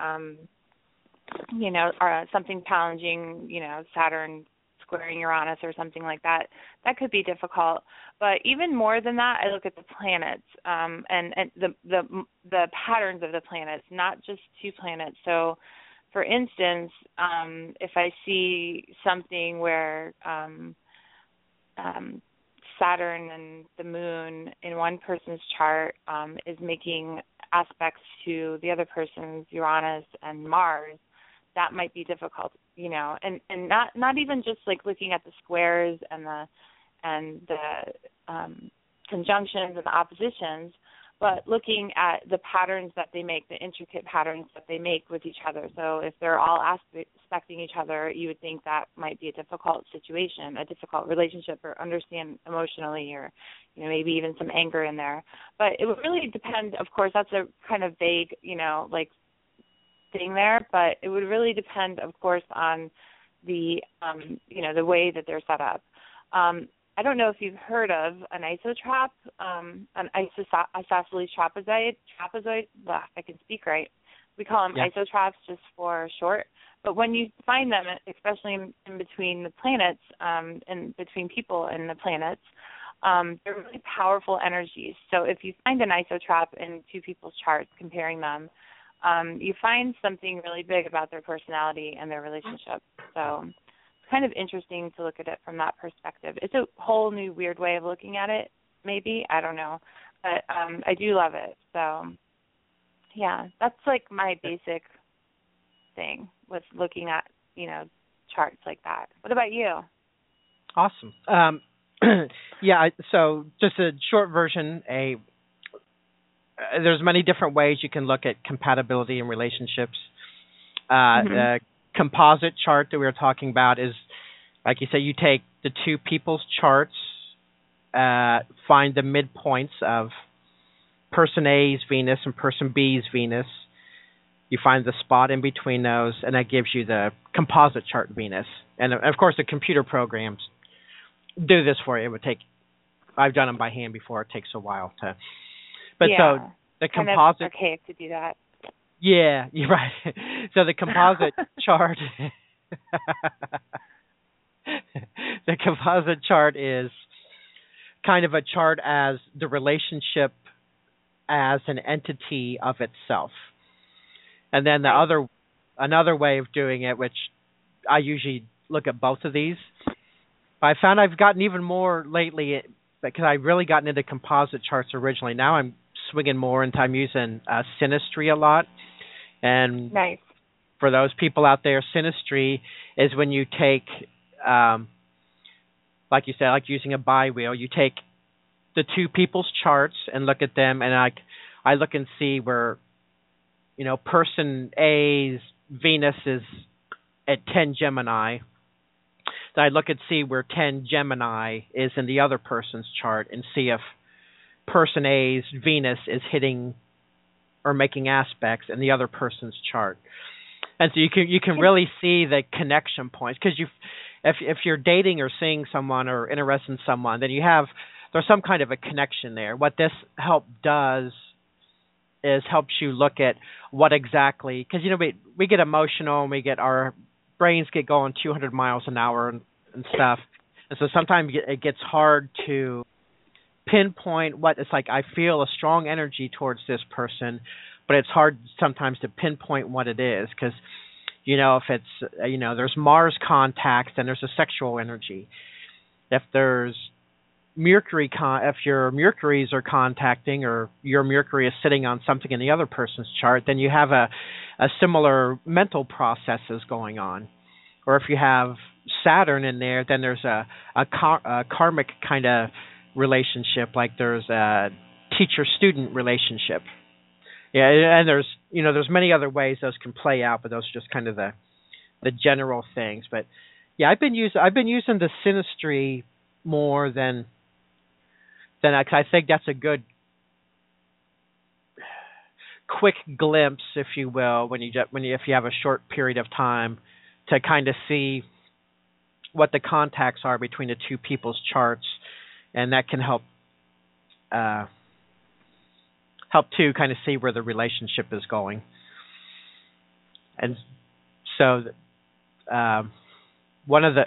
something challenging, Saturn squaring Uranus or something like that, that could be difficult. But even more than that, I look at the planets and the patterns of the planets, not just two planets. So, for instance, if I see something where Saturn and the Moon in one person's chart is making aspects to the other person's Uranus and Mars, that might be difficult, and not even just like looking at the squares and the conjunctions and the oppositions, but looking at the patterns that they make, the intricate patterns that they make with each other. So if they're all aspecting each other, you would think that might be a difficult situation, a difficult relationship, or understand emotionally, or maybe even some anger in there. But it would really depend. Of course, that's a kind of vague, like thing there. But it would really depend, of course, on the the way that they're set up. I don't know if you've heard of an isotrop, an isosceles trapezoid. I can speak right. We call them isotrops just for short. But when you find them, especially in between the planets and between people and the planets, They're really powerful energies. So if you find an isotrop in two people's charts, comparing them, you find something really big about their personality and their relationship. So it's kind of interesting to look at it from that perspective. It's a whole new weird way of looking at it, maybe. I don't know. But I do love it. So, yeah, that's like my basic thing with looking at, charts like that. What about you? Awesome. Yeah, so just a short version, there's many different ways you can look at compatibility in relationships. The composite chart that we were talking about is, like you say, you take the two people's charts, find the midpoints of person A's Venus and person B's Venus. You find the spot in between those, and that gives you the composite chart Venus. And, of course, the computer programs do this for you. It would take, I've done them by hand before. It takes a while to. But so the composite. Kind of archaic to do that. Yeah, you're right. So the composite chart. The composite chart is kind of a chart as the relationship as an entity of itself. And then another way of doing it, which I usually look at both of these. I found I've gotten even more lately because I've really gotten into composite charts originally. Now I'm swinging more into I'm using synastry a lot. And nice. For those people out there, synastry is when you take, like you said, like using a bi-wheel, you take the two people's charts and look at them, and I look and see where, person A's Venus is at 10 Gemini. Then I look and see where 10 Gemini is in the other person's chart and see if person A's Venus is hitting or making aspects in the other person's chart. And so you can really see the connection points, because if you're dating or seeing someone or interested in someone, then there's some kind of a connection there. What this help does is helps you look at what exactly, because we get emotional and our brains get going 200 miles an hour and stuff, and so sometimes it gets hard to pinpoint what it's like. I feel a strong energy towards this person, but it's hard sometimes to pinpoint what it is, because if it's there's Mars contacts, then there's a sexual energy. If there's Mercury, if your Mercuries are contacting, or your Mercury is sitting on something in the other person's chart, then you have a similar mental processes going on. Or if you have Saturn in there, then there's a karmic kind of relationship, like there's a teacher-student relationship. Yeah, and there's many other ways those can play out, but those are just kind of the general things. But yeah, I've been using the synastry more than I think that's a good quick glimpse, if you will, if you have a short period of time to kind of see what the contacts are between the two people's charts, and that can help to kind of see where the relationship is going. And so one of the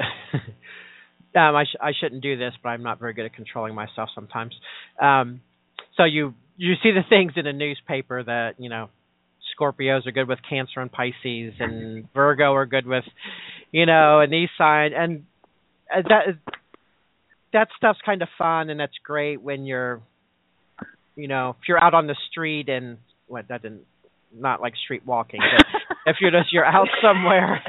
I shouldn't do this, but I'm not very good at controlling myself sometimes. So you see the things in a newspaper that, Scorpios are good with Cancer and Pisces, and Virgo are good with, and these signs, and that stuff's kind of fun, and that's great when you're, if you're out on the street and not like street walking, but if you're out somewhere,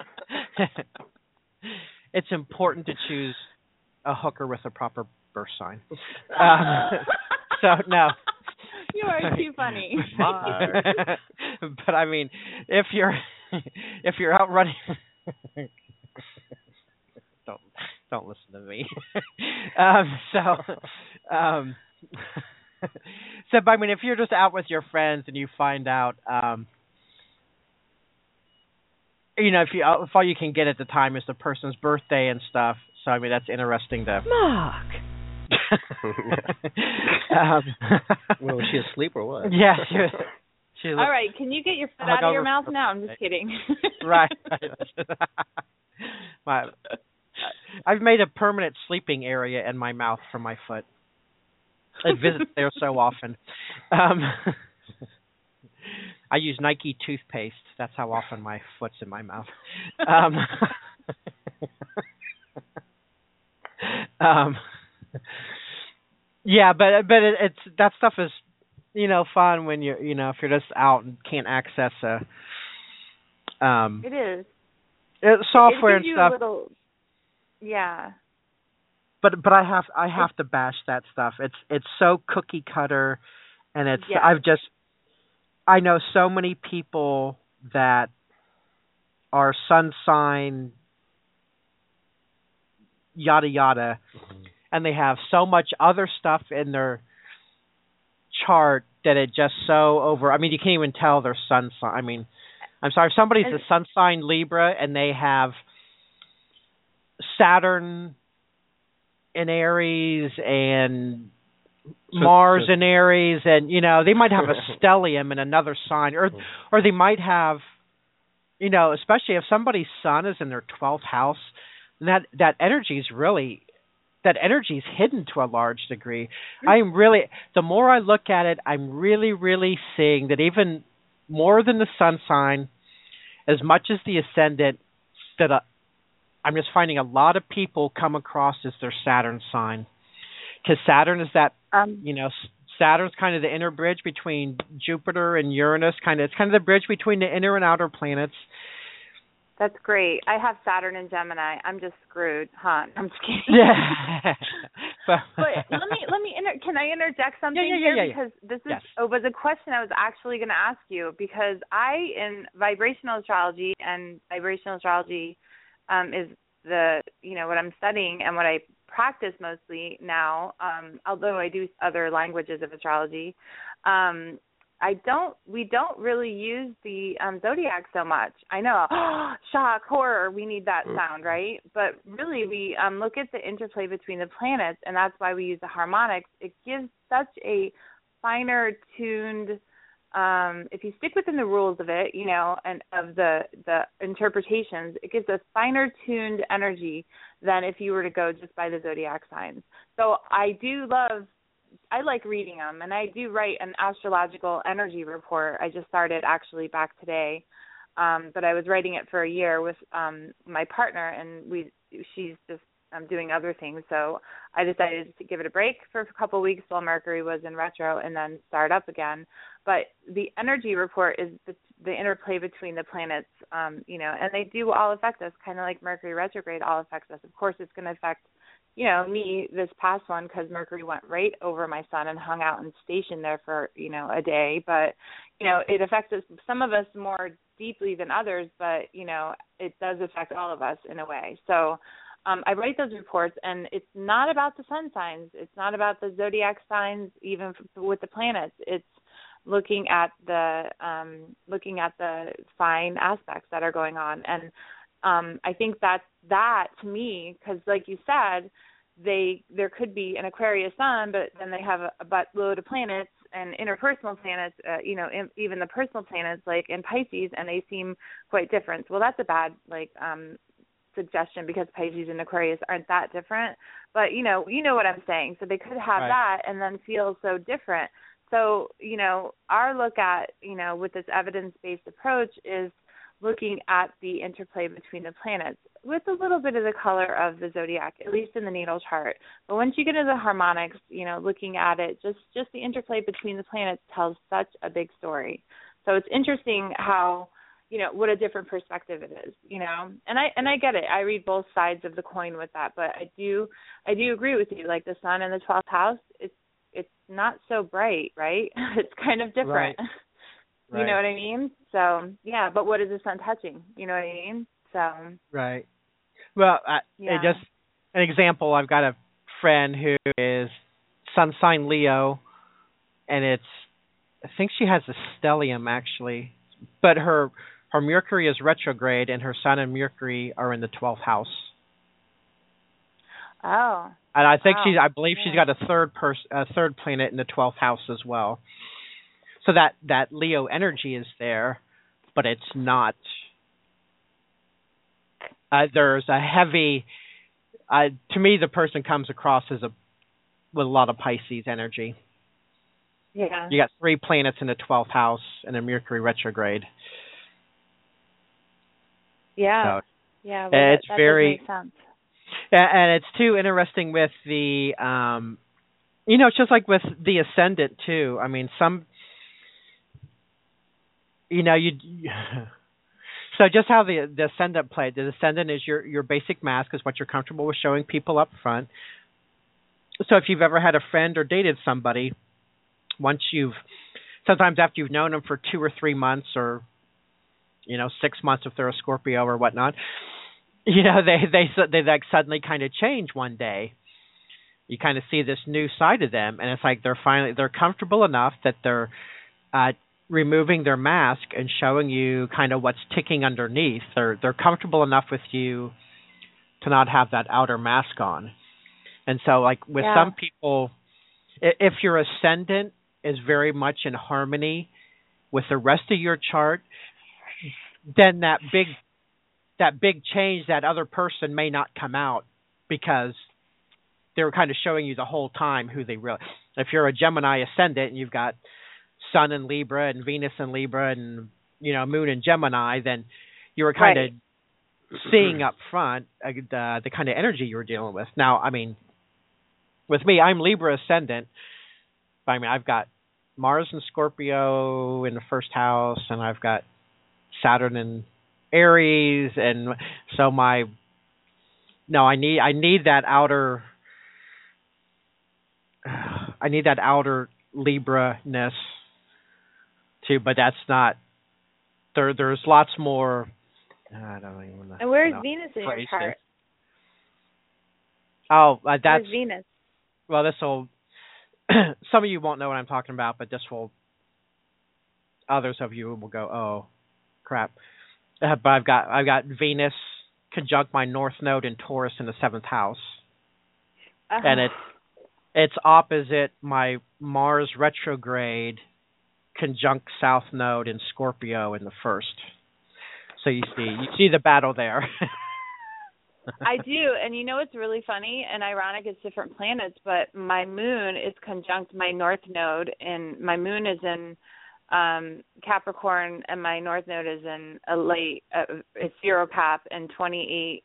it's important to choose a hooker with a proper birth sign. So no. You are too funny. But I mean, if you're out running, don't listen to me. So, but I mean, if you're just out with your friends and you find out, if all you can get at the time is the person's birthday and stuff, so I mean that's interesting to. Mark. Well, was she asleep or what? Yeah, she all right, can you get your foot out of your mouth now? I'm just kidding. Right. I've made a permanent sleeping area in my mouth for my foot. It visits there so often. I use Nike toothpaste. That's how often my foot's in my mouth. Yeah, but it's that stuff is, fun when you're, if you're just out and can't access It is. Software it gives and stuff. You a little, yeah. But I have to bash that stuff. It's so cookie cutter, and it's yes. I know so many people that are sun sign yada yada, and they have so much other stuff in their chart that it just so over. I mean, you can't even tell their sun sign. I mean, I'm sorry, if somebody's a sun sign Libra and they have Saturn in Aries and Mars in Aries, and they might have a stellium in another sign, or they might have, especially if somebody's sun is in their 12th house, that energy is hidden to a large degree. The more I look at it, I'm really, really seeing that even more than the sun sign, as much as the ascendant, that I'm just finding a lot of people come across as their Saturn sign. Because Saturn is that, Saturn's kind of the inner bridge between Jupiter and Uranus. It's kind of the bridge between the inner and outer planets. That's great. I have Saturn in Gemini. I'm just screwed, huh? I'm just kidding. Yeah. But let me can I interject something here? Because this was a question I was actually going to ask you, because in vibrational astrology, and vibrational astrology is the what I'm studying and what I practice mostly now, although I do other languages of astrology. We don't really use the zodiac so much. I know, shock, horror, we need that sound, right? But really, we look at the interplay between the planets, and that's why we use the harmonics. It gives such a finer tuned, if you stick within the rules of it, and of the interpretations, it gives a finer tuned energy than if you were to go just by the zodiac signs. So I like reading them, and I do write an astrological energy report. I just started actually back today, but I was writing it for a year with my partner, and she's just doing other things. So I decided to give it a break for a couple of weeks while Mercury was in retro, and then start up again. But the energy report is the interplay between the planets, and they do all affect us, kind of like Mercury retrograde all affects us. Of course, it's going to affect me, this past one, because Mercury went right over my sun and hung out and stationed there for, a day. But, it affects us, some of us more deeply than others, but, it does affect all of us in a way. So I write those reports, and it's not about the sun signs. It's not about the zodiac signs, even with the planets. It's looking at the fine aspects that are going on. And I think that to me, because like you said, there could be an Aquarius sun, but then they have a buttload of planets and interpersonal planets, even the personal planets like in Pisces, and they seem quite different. Well, that's a bad suggestion, because Pisces and Aquarius aren't that different. But you know what I'm saying. So they could have that and then feel so different. So our look at with this evidence-based approach is looking at the interplay between the planets with a little bit of the color of the zodiac, at least in the natal chart. But once you get into the harmonics, looking at it, just the interplay between the planets tells such a big story. So it's interesting how, what a different perspective it is, And I get it. I read both sides of the coin with that, but I do agree with you. Like the sun in the 12th house, it's not so bright, right? It's kind of different. Right. You know what I mean? So, yeah, but what is the sun touching? You know what I mean? So. Right. Well, just an example, I've got a friend who is sun sign Leo, and I think she has a stellium, actually, but her Mercury is retrograde, and her sun and Mercury are in the 12th house. Oh. And I think I believe she's got a third planet in the 12th house as well. So that Leo energy is there, but it's not. There's a heavy to me, the person comes across as with a lot of Pisces energy. Yeah. You got 3 planets in the 12th house and a Mercury retrograde. Yeah. So, yeah. Well, it's that very. does make sense. And it's too interesting with the, it's just like with the ascendant too. I mean, so just how the ascendant played. The ascendant is your basic mask, is what you're comfortable with showing people up front. So if you've ever had a friend or dated somebody, sometimes after you've known them for 2 or 3 months, or 6 months if they're a Scorpio or whatnot, they like suddenly kind of change one day. You kind of see this new side of them, and it's like they're comfortable enough that they're removing their mask and showing you kind of what's ticking underneath. They're comfortable enough with you to not have that outer mask on. And so, like with some people, if your ascendant is very much in harmony with the rest of your chart, then that big change, that other person may not come out because they were kind of showing you the whole time who they really. If you're a Gemini ascendant and you've got Sun in Libra and Venus in Libra and Moon in Gemini, then you were kind of seeing up front the kind of energy you were dealing with. Now, I mean, with me, I'm Libra ascendant. I mean, I've got Mars and Scorpio in the first house, and I've got Saturn in Aries, and so I need that outer. I need that outer Libra-ness too, but that's not. There's lots more. I don't even want to. And where's Venus in your chart? Oh, that's where's Venus. Well, this will. Some of you won't know what I'm talking about, but this will. Others of you will go, oh, crap. But I've got Venus conjunct my North Node in Taurus in the 7th house, and it's opposite my Mars retrograde conjunct South Node in Scorpio in the 1st. So you see the battle there. I do, and it's really funny and ironic. It's different planets, but my moon is conjunct my North Node, and my moon is in Capricorn, and my North Node is in it's 0 Cap, and 28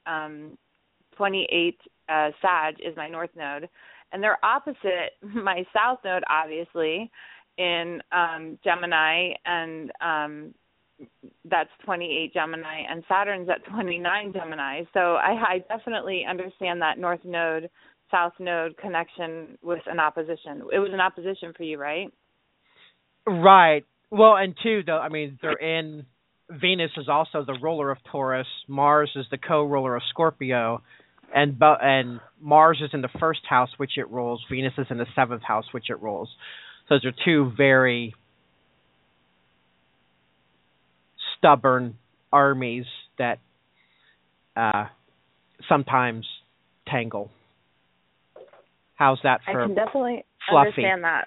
Sag is my North Node, and they're opposite my South Node, obviously, in Gemini, and that's 28 Gemini, and Saturn's at 29 Gemini. So I definitely understand that North Node, South Node connection with an opposition. It was an opposition for you, right? Right. Well, and two, though, I mean, they're in. Venus is also the ruler of Taurus. Mars is the co-ruler of Scorpio, and Mars is in the 1st house, which it rules. Venus is in the 7th house, which it rules. So those are two very stubborn armies that sometimes tangle. How's that for I can definitely fluffy? Understand that.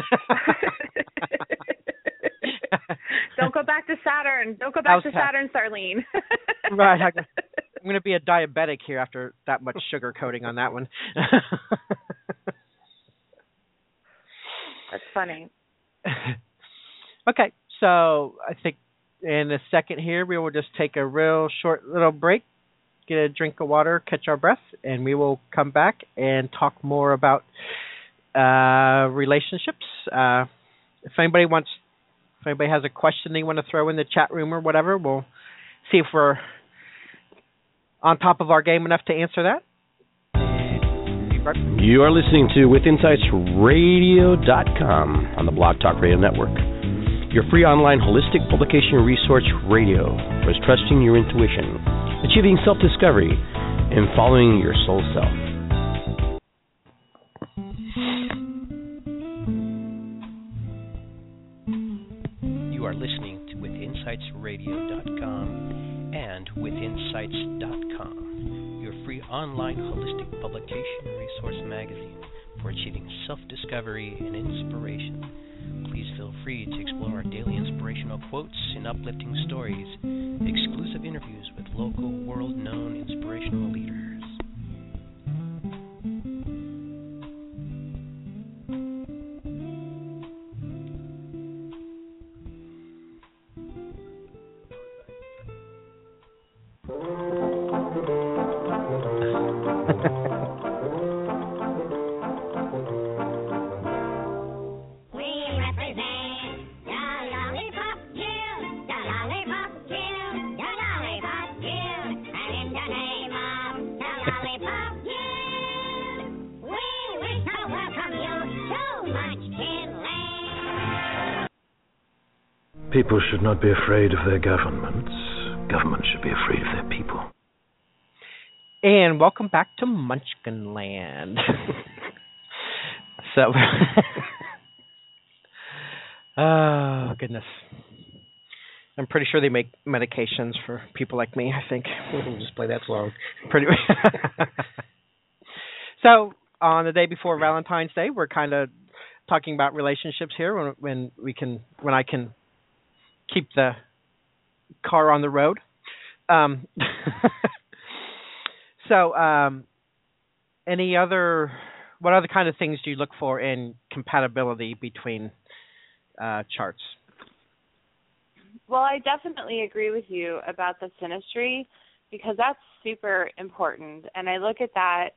Don't go back to Saturn. Don't go back to Saturn, Sarlene. Right. I'm going to be a diabetic here after that much sugar coating on that one. That's funny. Okay, so I think in a second here we will just take a real short little break, get a drink of water, catch our breath, and we will come back and talk more about relationships. If anybody has a question they want to throw in the chat room or whatever, we'll see if we're on top of our game enough to answer that. You are listening to WithinsightsRadio.com on the Blog Talk Radio Network. Your free online holistic publication resource radio for trusting your intuition, achieving self-discovery, and following your soul self. You are listening to WithinsightsRadio.com and WithinSights.com, your free online holistic publication resource magazine for achieving self-discovery and inspiration. Please feel free to explore our daily inspirational quotes and uplifting stories, exclusive interviews with local, world-known inspirational leaders. People should not be afraid of their governments. Governments should be afraid of their people. And welcome back to Munchkinland. So, oh, goodness. I'm pretty sure they make medications for people like me, I think. Just play that song. Pretty. So, on the day before Valentine's Day, we're kind of talking about relationships here when I can keep the car on the road. So, what other kind of things do you look for in compatibility between charts? Well, I definitely agree with you about the synastry because that's super important. And I look at that,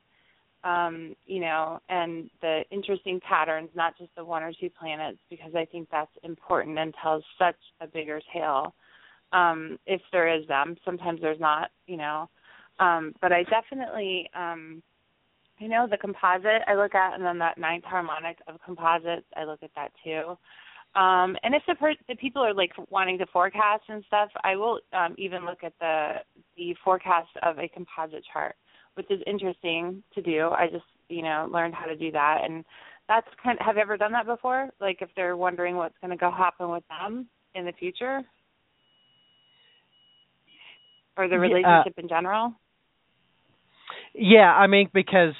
and the interesting patterns, not just the one or two planets, because I think that's important and tells such a bigger tale. If there is them, sometimes there's not, but I definitely, the composite I look at, and then that ninth harmonic of composites, I look at that too. And if the people are like wanting to forecast and stuff, I will even look at the forecast of a composite chart, which is interesting to do. I just, learned how to do that. And that's have you ever done that before? Like if they're wondering what's going to go happen with them in the future? Or the relationship in general? Yeah, I mean, because,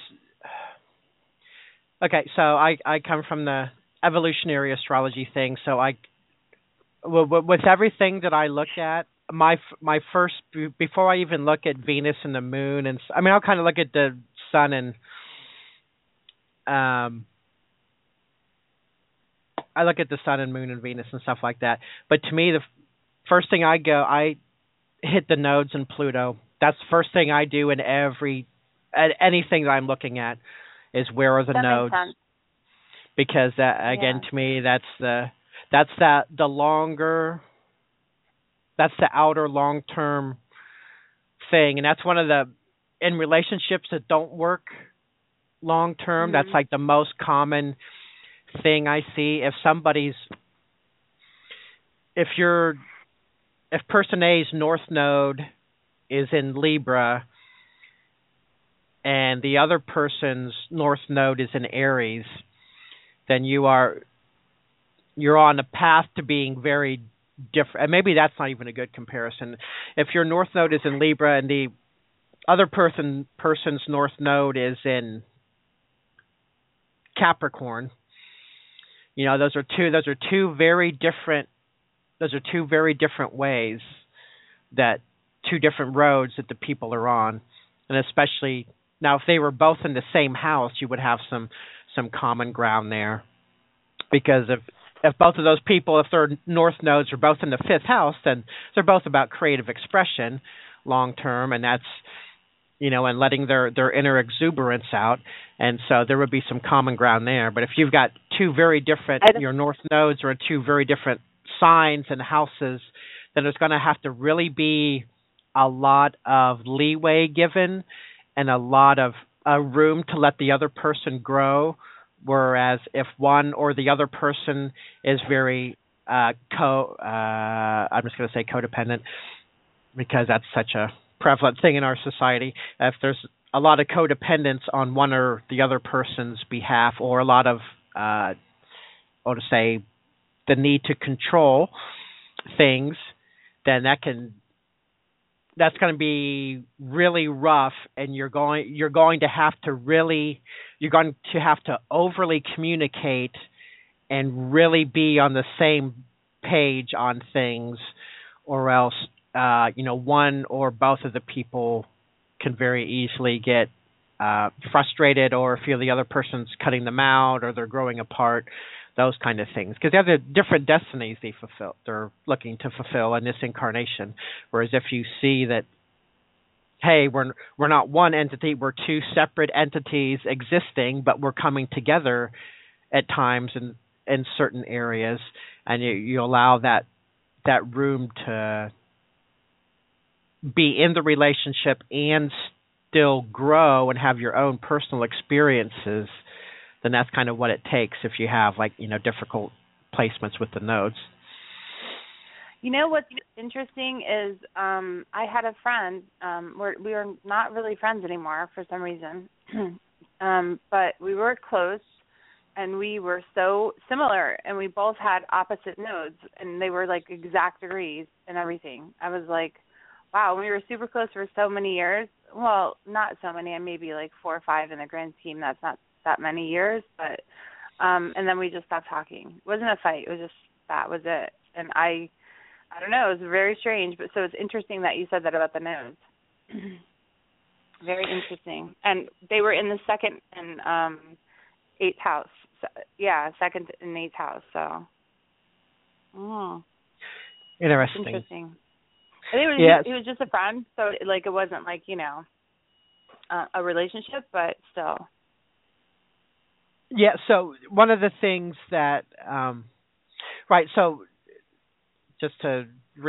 okay, so I come from the evolutionary astrology thing, so with everything that I look at, my first, before I even look at Venus and the moon, and I'll kind of look at the sun and, I look at the sun and moon and Venus and stuff like that, but to me, the first thing I hit the nodes in Pluto. That's the first thing I do in anything that I'm looking at is where are the nodes. Makes sense. Because to me, that's the outer long-term thing, and that's one of in relationships that don't work long-term. That's like the most common thing I see. If person A's north node is in Libra and the other person's north node is in Aries, then you're on a path to being very different. And maybe that's not even a good comparison. If your north node is in Libra and the other person's north node is in Capricorn, those are two very different ways, that two different roads that the people are on. And especially now, if they were both in the same house, you would have some common ground there. Because if both of those people, if their north nodes are both in the fifth house, then they're both about creative expression long term, and that's, and letting their inner exuberance out. And so there would be some common ground there. But if you've got two very different, your north nodes are in two very different signs and houses, then there's going to have to really be a lot of leeway given and a lot of room to let the other person grow. Whereas if one or the other person is very I'm just going to say codependent, because that's such a prevalent thing in our society. If there's a lot of codependence on one or the other person's behalf, or a lot of, the need to control things, then that's going to be really rough, and you're going to have to overly communicate and really be on the same page on things, or else one or both of the people can very easily get frustrated or feel the other person's cutting them out or they're growing apart. Those kind of things, because they have the different destinies they're looking to fulfill in this incarnation. Whereas if you see that, hey, we're not one entity, we're two separate entities existing, but we're coming together at times in certain areas, and you allow that room to be in the relationship and still grow and have your own personal experiences, then that's kind of what it takes if you have difficult placements with the nodes. You know what's interesting is I had a friend. We were not really friends anymore for some reason, but we were close, and we were so similar, and we both had opposite nodes, and they were like exact degrees and everything. I was like, wow, we were super close for so many years. Well, not so many, maybe like 4 or 5 in the grand scheme. That's not that many years, but and then we just stopped talking. It wasn't a fight. It was just that was it. And I don't know. It was very strange. But so it's interesting that you said that about the nodes. Very interesting. And they were in the second and 8th house. So, yeah, second and 8th house. So, Interesting. Interesting. He was just a friend, so like it wasn't like a relationship, but still. Yeah. So one of the things that, right. So just to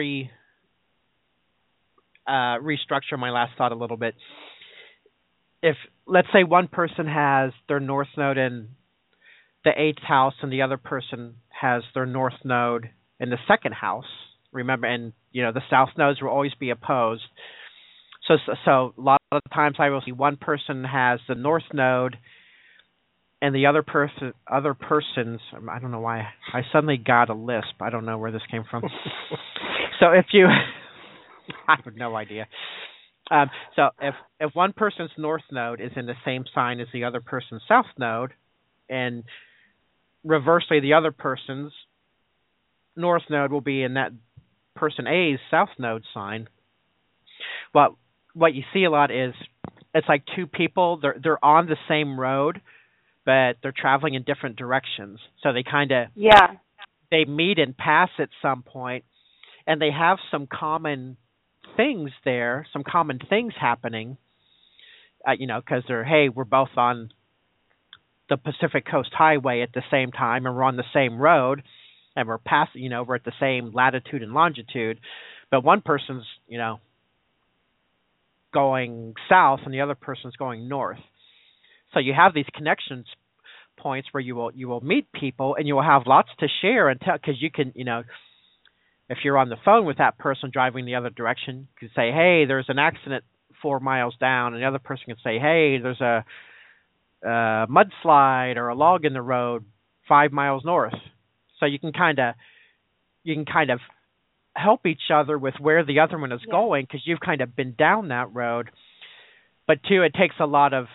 restructure my last thought a little bit. If let's say one person has their north node in the 8th house and the other person has their north node in the 2nd house, remember, and the south nodes will always be opposed. So a lot of times I will see one person has the north node and the other person's, I don't know why I suddenly got a lisp. I don't know where this came from. So if you I have no idea. So if one person's north node is in the same sign as the other person's south node, and reversely the other person's north node will be in that person A's south node sign. Well, what you see a lot is it's like two people, they're on the same road, but they're traveling in different directions. So they kind of they meet and pass at some point, and they have some common things there, some common things happening, because we're both on the Pacific Coast Highway at the same time, and we're on the same road, and we're passing, we're at the same latitude and longitude, but one person's, going south and the other person's going north. So you have these connections points where you will meet people, and you will have lots to share and tell, because you can, if you're on the phone with that person driving the other direction, you can say, hey, there's an accident 4 miles down, and the other person can say, hey, there's a mudslide or a log in the road 5 miles north. So you can kind of help each other with where the other one is going, because you've kind of been down that road. But two, it takes a lot of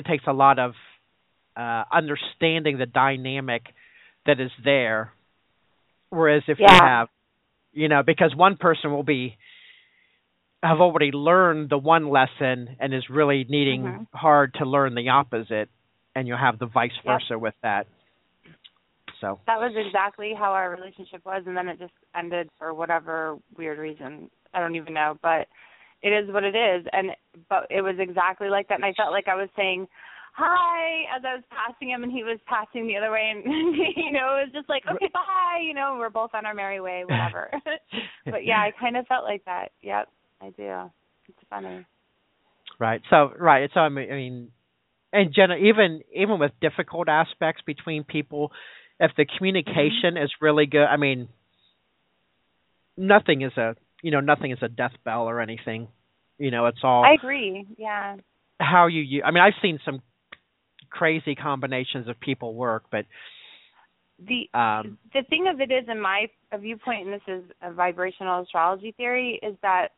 understanding the dynamic that is there. Whereas if you have, because one person will have already learned the one lesson and is really needing hard to learn the opposite, and you'll have the vice versa with that. So that was exactly how our relationship was, and then it just ended for whatever weird reason. I don't even know, but it is what it is. But it was exactly like that, and I felt like I was saying hi as I was passing him, and he was passing the other way, and it was just like, okay, bye, we're both on our merry way, whatever. But yeah, I kind of felt like that. Yep, I do. It's funny. Right. So I mean, in general, even with difficult aspects between people, if the communication is really good, I mean, nothing is a death bell or anything. It's all. I agree. Yeah. How you I mean, I've seen some crazy combinations of people work, but the thing of it is, in my viewpoint, and this is a vibrational astrology theory, is that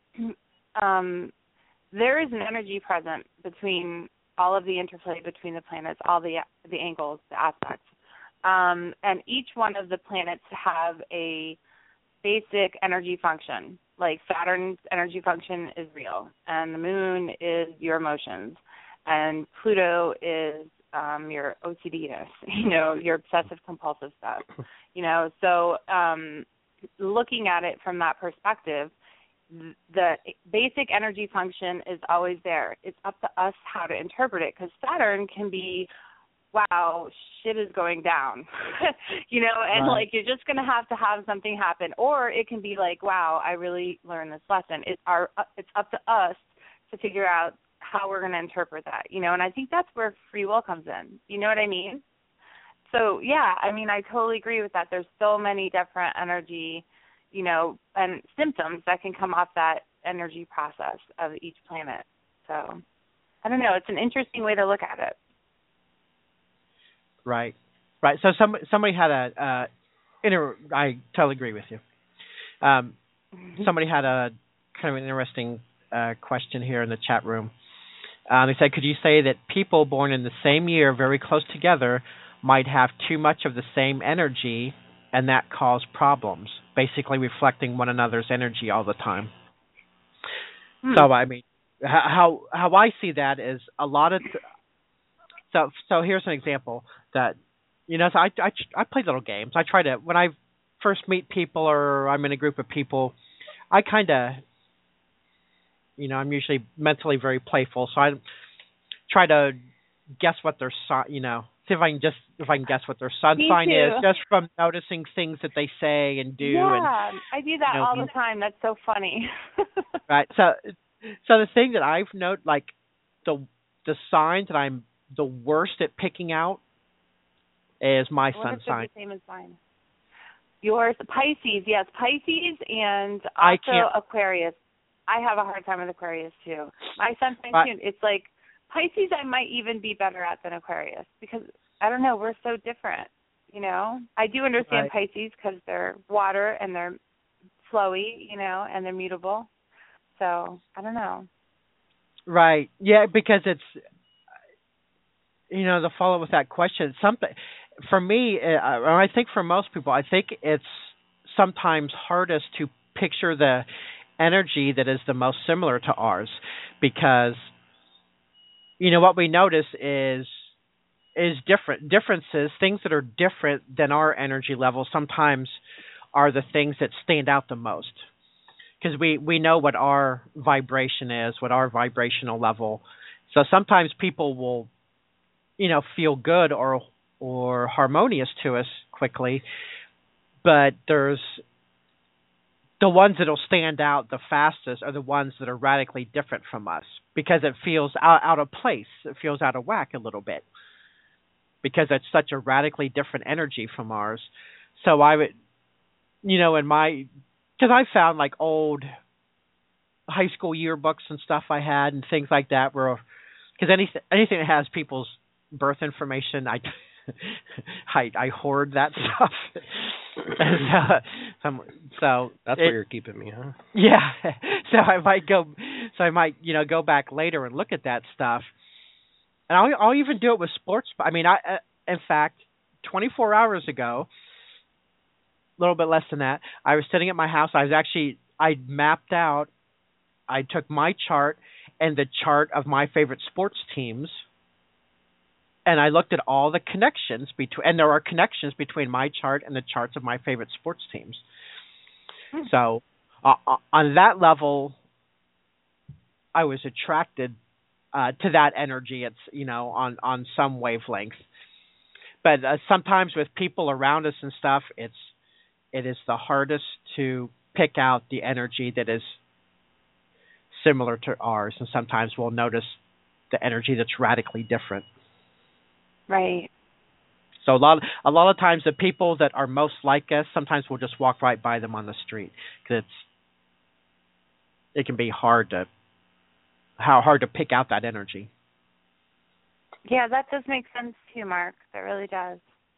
there is an energy present between all of the interplay between the planets, all the angles, the aspects. And each one of the planets have a basic energy function. Like Saturn's energy function is real, and the moon is your emotions, and Pluto is your OCD-ness, your obsessive compulsive stuff. So looking at it from that perspective, the basic energy function is always there. It's up to us how to interpret it, because Saturn can be, wow, shit is going down, and like you're just going to have something happen. Or it can be like, wow, I really learned this lesson. It's up to us to figure out how we're going to interpret that, and I think that's where free will comes in. You know what I mean? So, yeah, I mean, I totally agree with that. There's so many different energy, and symptoms that can come off that energy process of each planet. So I don't know. It's an interesting way to look at it. Right. So somebody had I totally agree with you. Somebody had a kind of an interesting question here in the chat room. They said, could you say that people born in the same year, very close together, might have too much of the same energy, and that cause problems, basically reflecting one another's energy all the time? So, I mean, how I see that is a lot of so here's an example that, so I play little games. I try to, when I first meet people or I'm in a group of people, I kind of, I'm usually mentally very playful, so I try to guess what their sign, see if I can guess what their sun sign is, just from noticing things that they say and do. Yeah, I do that all the time. That's so funny. Right. So the thing that I've noted, like the sign that I'm the worst at picking out is my sun sign. The same as mine. Yours, Pisces. Yes, Pisces and also Aquarius. I have a hard time with Aquarius too. My sun sign too. It's like Pisces I might even be better at than Aquarius because, I don't know, we're so different, I do understand Pisces because they're water and they're flowy, and they're mutable. So, I don't know. Right. Yeah, because it's, to follow with that question, something, for me, I think for most people, I think it's sometimes hardest to picture the energy that is the most similar to ours because, what we notice is differences, things that are different than our energy level sometimes are the things that stand out the most because we know what our vibration is, what our vibrational level. So sometimes people will, feel good or harmonious to us quickly, but there's the ones that'll stand out the fastest are the ones that are radically different from us because it feels out of place. It feels out of whack a little bit because it's such a radically different energy from ours. So I would, because I found like old high school yearbooks and stuff I had and things like that were, because anything that has people's birth information, I hoard that stuff. So that's where you're keeping me, huh? Yeah. So I might go back later and look at that stuff, and I'll even do it with sports. I mean, in fact, 24 hours ago, a little bit less than that, I was sitting at my house. I mapped out. I took my chart and the chart of my favorite sports teams. And I looked at all the connections and there are connections between my chart and the charts of my favorite sports teams. So, on that level, I was attracted to that energy. It's on some wavelength. But sometimes with people around us and stuff, it is the hardest to pick out the energy that is similar to ours, and sometimes we'll notice the energy that's radically different. Right. So a lot of times the people that are most like us, sometimes we'll just walk right by them on the street because it can be hard to pick out that energy. Yeah, that does make sense too, Mark. That really does.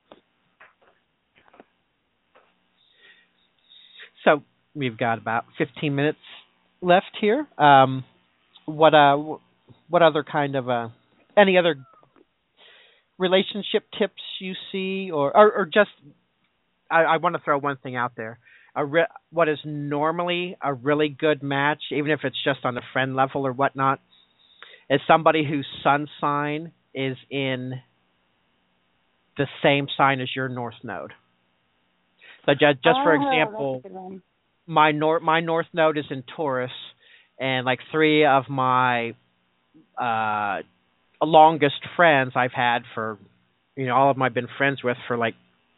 So we've got about 15 minutes left here. What other kind of any other relationship tips you see, or just I want to throw one thing out there. What is normally a really good match, even if it's just on a friend level or whatnot, is somebody whose sun sign is in the same sign as your north node. So just for example, my north node is in Taurus, and like 3 of my longest friends I've had for, all of them I've been friends with for like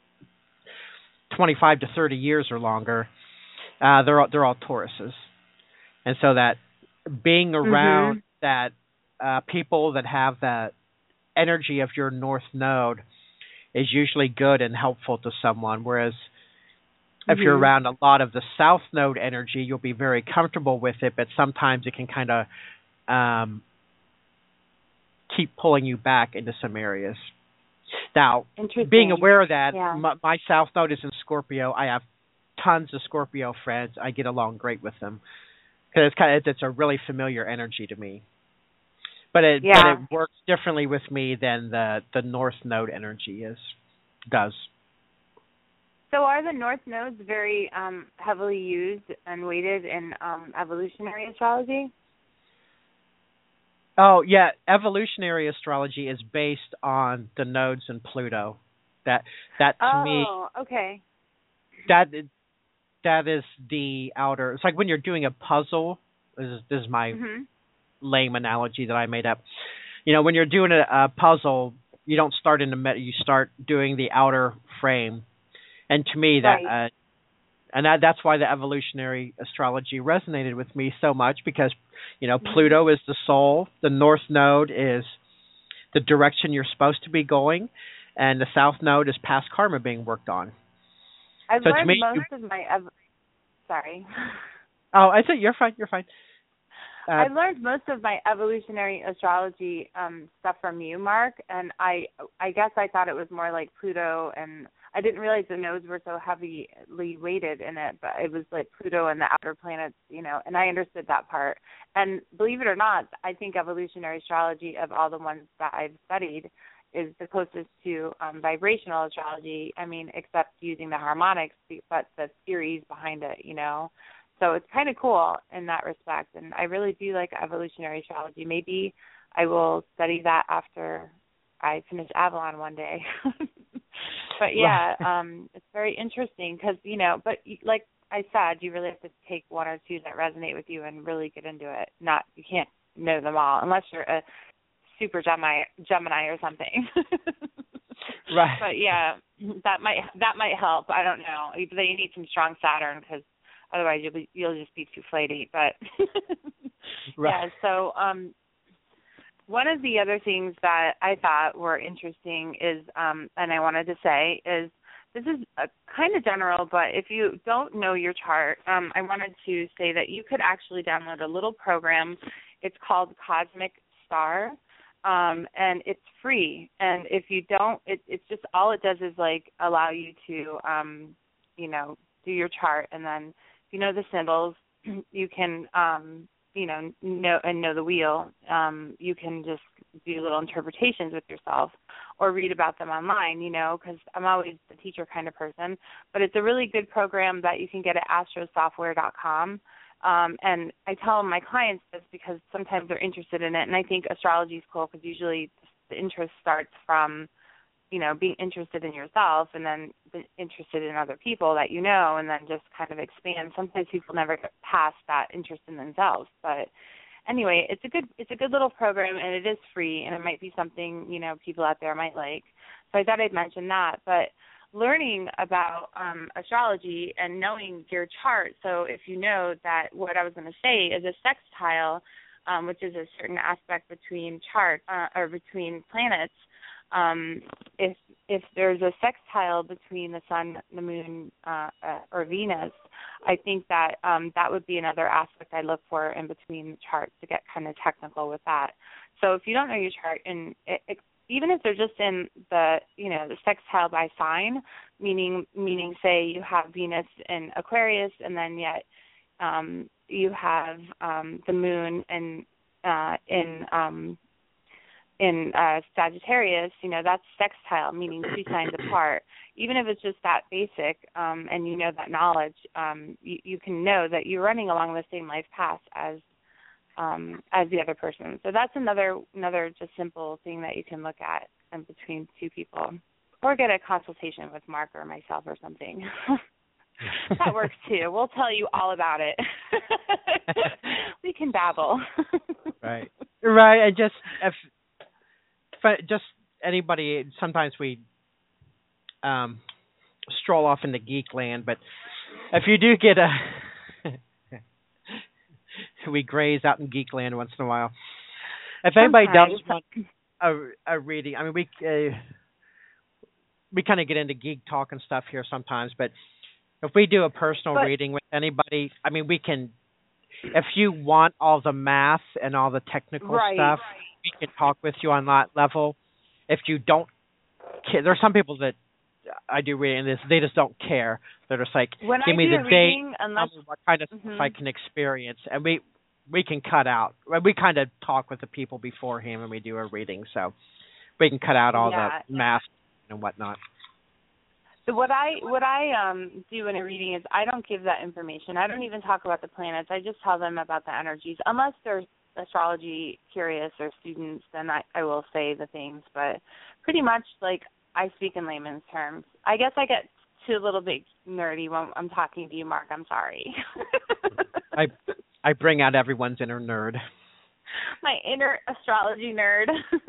25 to 30 years or longer. They're all Tauruses, and so that being around that people that have that energy of your north node is usually good and helpful to someone. Whereas if you're around a lot of the south node energy, you'll be very comfortable with it, but sometimes it can kind of keep pulling you back into some areas. Now, being aware of that, my south node is in Scorpio. I have tons of Scorpio friends. I get along great with them because it's a really familiar energy to me. But it works differently with me than the north node energy does. So are the north nodes very heavily used and weighted in evolutionary astrology? Oh, yeah. Evolutionary astrology is based on the nodes in Pluto. That to me. Oh, okay. That is the outer. It's like when you're doing a puzzle. This is my lame analogy that I made up. When you're doing a puzzle, you don't start in the middle. You start doing the outer frame. And to me, that's why the evolutionary astrology resonated with me so much because, Pluto is the soul. The north node is the direction you're supposed to be going, and the south node is past karma being worked on. I've learned most of my. Sorry. Oh, I think you're fine. You're fine. I learned most of my evolutionary astrology stuff from you, Mark, and I guess I thought it was more like Pluto, and I didn't realize the nodes were so heavily weighted in it, but it was like Pluto and the outer planets, and I understood that part. And believe it or not, I think evolutionary astrology of all the ones that I've studied is the closest to vibrational astrology, except using the harmonics, but the theories behind it, So it's kind of cool in that respect, and I really do like evolutionary astrology. Maybe I will study that after I finish Avalon one day. But yeah, it's very interesting because, but like I said, you really have to take one or two that resonate with you and really get into it. You can't know them all unless you're a super Gemini or something. Right. But yeah, that might help. I don't know. They need some strong Saturn because otherwise you'll just be too flighty. But right. Yeah. So one of the other things that I thought were interesting is, and I wanted to say is, this is kind of general, but if you don't know your chart, I wanted to say that you could actually download a little program. It's called Cosmic Star, and it's free. And if you don't, it's just all it does is like allow you to, do your chart, and then if you know the symbols, you can, know the wheel. You can just do little interpretations with yourself or read about them online, because I'm always the teacher kind of person. But it's a really good program that you can get at astrosoftware.com. And I tell my clients this because sometimes they're interested in it. And I think astrology is cool because usually the interest starts from, being interested in yourself and then interested in other people that and then just kind of expand. Sometimes people never get past that interest in themselves. But anyway, it's a good little program, and it is free, and it might be something, people out there might like. So I thought I'd mention that. But learning about astrology and knowing your chart, so if you know that what I was going to say is a sextile, which is a certain aspect between or between planets, if there's a sextile between the sun, the moon, or Venus, I think that that would be another aspect I look for in between charts to get kind of technical with that. So if you don't know your chart, and even if they're just in the the sextile by sign, meaning say you have Venus in Aquarius, and then yet you have the moon in Sagittarius, that's sextile, meaning 2 signs apart. Even if it's just that basic, and that knowledge, you can know that you're running along the same life path as the other person. So that's another just simple thing that you can look at in between two people, or get a consultation with Mark or myself or something. That works too. We'll tell you all about it. We can babble. Right. I just anybody. Sometimes we stroll off into geek land, but if you do get we graze out in geek land once in a while. If anybody does want a reading, we kind of get into geek talk and stuff here sometimes, but if we do a personal But- reading with anybody, I mean, we can. If you want all the math and all the technical Right. stuff, we can talk with you on that level. If you don't, there's some people that I do reading this, they just don't care. They're just like, when give I me do the a date, reading, tell unless me what kind of stuff Mhm. I can experience, and we can cut out. We kind of talk with the people beforehand when we do a reading, so we can cut out all Yeah. the math and whatnot. So what I do in a reading is I don't give that information. I don't even talk about the planets. I just tell them about the energies. Unless they're astrology curious or students, then I will say the things. But pretty much, like, I speak in layman's terms. I guess I get too a little bit nerdy when I'm talking to you, Mark. I'm sorry. I bring out everyone's inner nerd. My inner astrology nerd.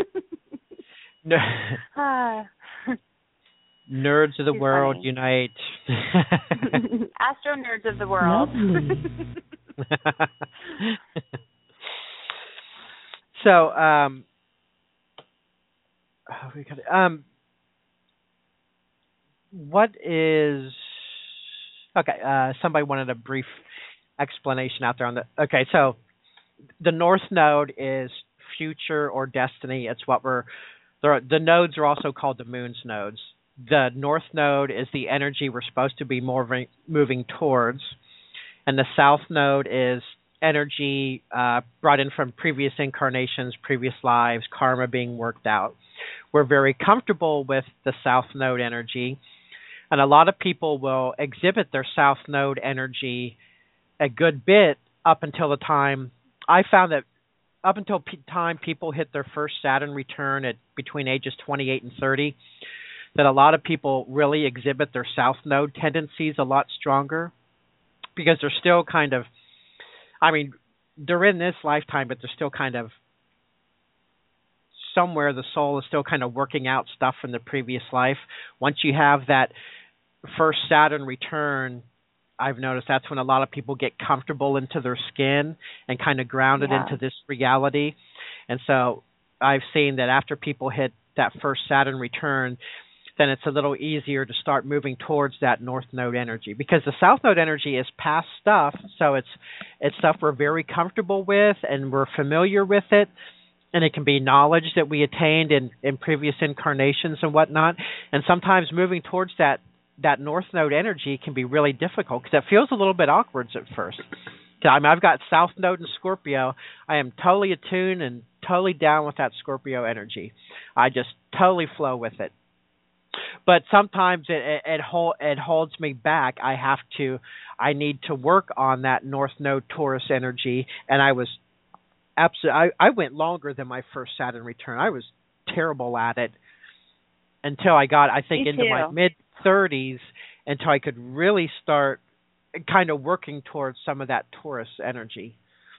Nerds of the Too world funny. unite. Astro nerds of the world. So, what is okay? Somebody wanted a brief explanation out there on the. Okay, so the North Node is future or destiny. It's what the nodes are also called the Moon's nodes. The North Node is the energy we're supposed to be moving towards, and the South Node is energy brought in from previous incarnations, previous lives, karma being worked out. We're very comfortable with the South Node energy, and a lot of people will exhibit their South Node energy a good bit up until the time. I found that up until time people hit their first Saturn return at between ages 28 and 30, that a lot of people really exhibit their South Node tendencies a lot stronger because they're still kind of, I mean, they're in this lifetime, but they're still kind of somewhere the soul is still kind of working out stuff from the previous life. Once you have that first Saturn return, I've noticed that's when a lot of people get comfortable into their skin and kind of grounded into this reality. And so I've seen that after people hit that first Saturn return, then it's a little easier to start moving towards that North Node energy, because the South Node energy is past stuff, so it's stuff we're very comfortable with and we're familiar with it, and it can be knowledge that we attained in previous incarnations and whatnot. And sometimes moving towards that North Node energy can be really difficult because it feels a little bit awkward at first. I mean, I've got South Node in Scorpio. I am totally attuned and totally down with that Scorpio energy. I just totally flow with it. But sometimes it holds me back. I need to work on that North Node Taurus energy, and I was I went longer than my first Saturn return. I was terrible at it until I got, I think, into my mid-30s, until I could really start kind of working towards some of that Taurus energy.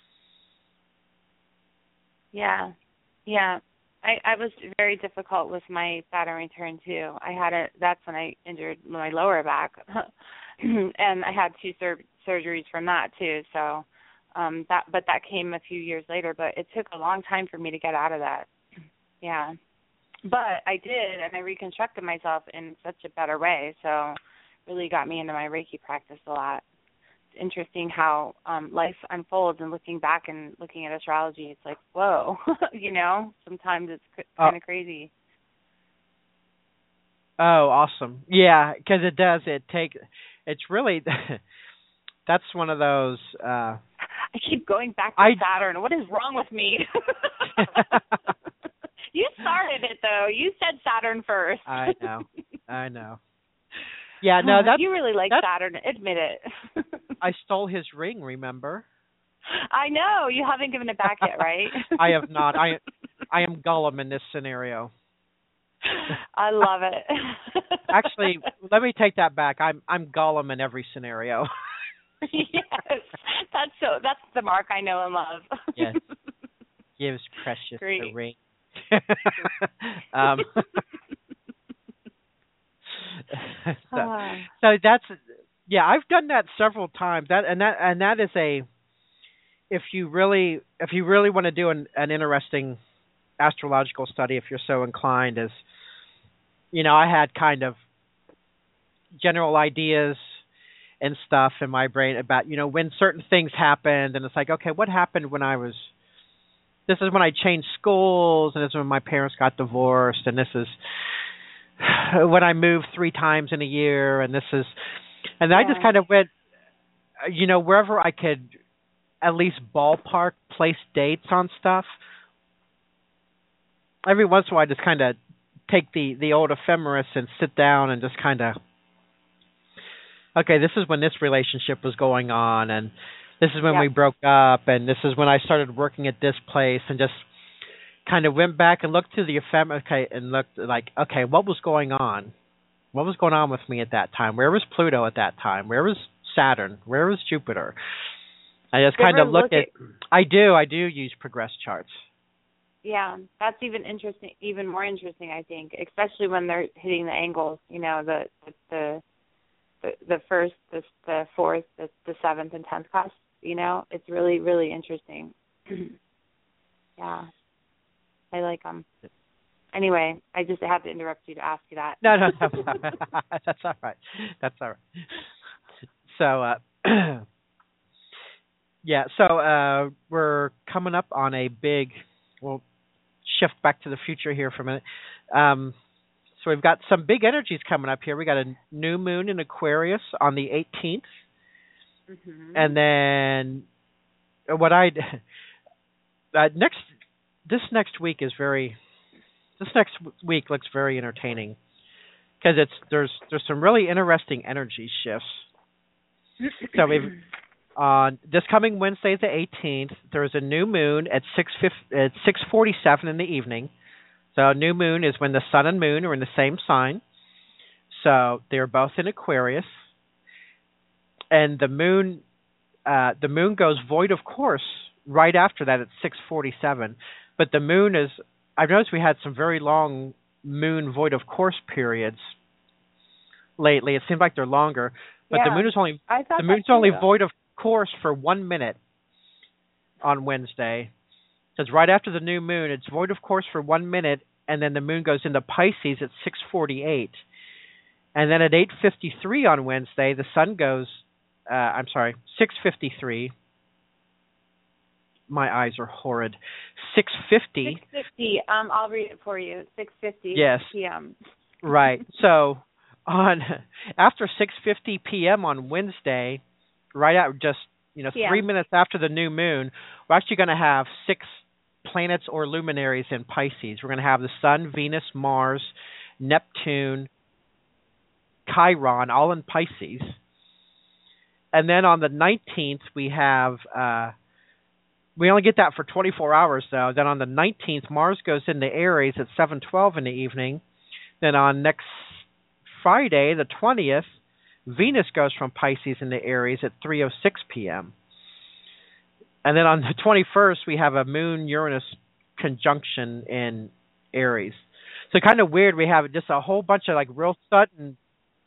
Yeah. I was very difficult with my Saturn return too. That's when I injured my lower back, and I had 2 surgeries from that too. So that came a few years later, but it took a long time for me to get out of that. Yeah, but I did, and I reconstructed myself in such a better way. So really got me into my Reiki practice a lot. It's interesting how life unfolds, and looking back and looking at astrology, it's like, whoa, sometimes it's kind of crazy. Oh, awesome. Yeah, because it does. It's really, that's one of those. I keep going back to Saturn. What is wrong with me? You started it, though. You said Saturn first. I know. Yeah, no, you really like Saturn. Admit it. I stole his ring, remember? I know. You haven't given it back yet, right? I have not. I am Gollum in this scenario. I love it. Actually, let me take that back. I'm Gollum in every scenario. Yes. That's the Mark I know and love. Yes. Gives Precious Great. the ring. So that's, yeah, I've done that several times. That is a, if you really want to do an interesting astrological study, if you're so inclined, is, I had kind of general ideas, and stuff in my brain about, when certain things happened, and it's like, okay, what happened when this is when I changed schools, and this is when my parents got divorced, and this is when I moved 3 times in a year, and then I just kind of went, wherever I could at least ballpark place dates on stuff. Every once in a while, I just kind of take the old ephemeris and sit down and just kind of, okay, this is when this relationship was going on, and this is when we broke up, and this is when I started working at this place, and just kind of went back and looked through the ephemeris and looked like, okay, what was going on? What was going on with me at that time? Where was Pluto at that time? Where was Saturn? Where was Jupiter? I just kind of looked at. I do use progress charts. Yeah, that's even more interesting, I think, especially when they're hitting the angles. The first, the fourth, the seventh, and 10th cusp. It's really, really interesting. Yeah, I like them. Anyway, I just had to interrupt you to ask you that. No, that's all right. That's all right. So, yeah. So we're coming up on a big. We'll shift back to the future here for a minute. So we've got some big energies coming up here. We got a new moon in Aquarius on the 18th, and then this next week looks very entertaining because there's some really interesting energy shifts. So we've on this coming Wednesday, the 18th, there's a new moon at 6:47 in the evening. So new moon is when the sun and moon are in the same sign. So they're both in Aquarius. And the moon goes void of course right after that at 6:47. But the moon is, I've noticed we had some very long moon void of course periods lately. It seems like they're longer. But the moon is only void of course for 1 minute on Wednesday. Because right after the new moon, it's void of course for 1 minute, and then the moon goes into Pisces at 6:48. And then at 8:53 on Wednesday, the sun goes, 6:53. My eyes are horrid. 6:50. 6:50. I'll read it for you. 6:50 p.m. Right. So after 6:50 p.m. on Wednesday, right out just 3 minutes after the new moon, we're actually going to have 6 planets or luminaries in Pisces. We're going to have the Sun, Venus, Mars, Neptune, Chiron, all in Pisces. And then on the 19th, we have, we only get that for 24 hours, though. Then on the 19th, Mars goes into Aries at 7:12 in the evening. Then on next Friday, the 20th, Venus goes from Pisces into Aries at 3:06 p.m. And then on the 21st, we have a Moon-Uranus conjunction in Aries. So kind of weird. We have just a whole bunch of real sudden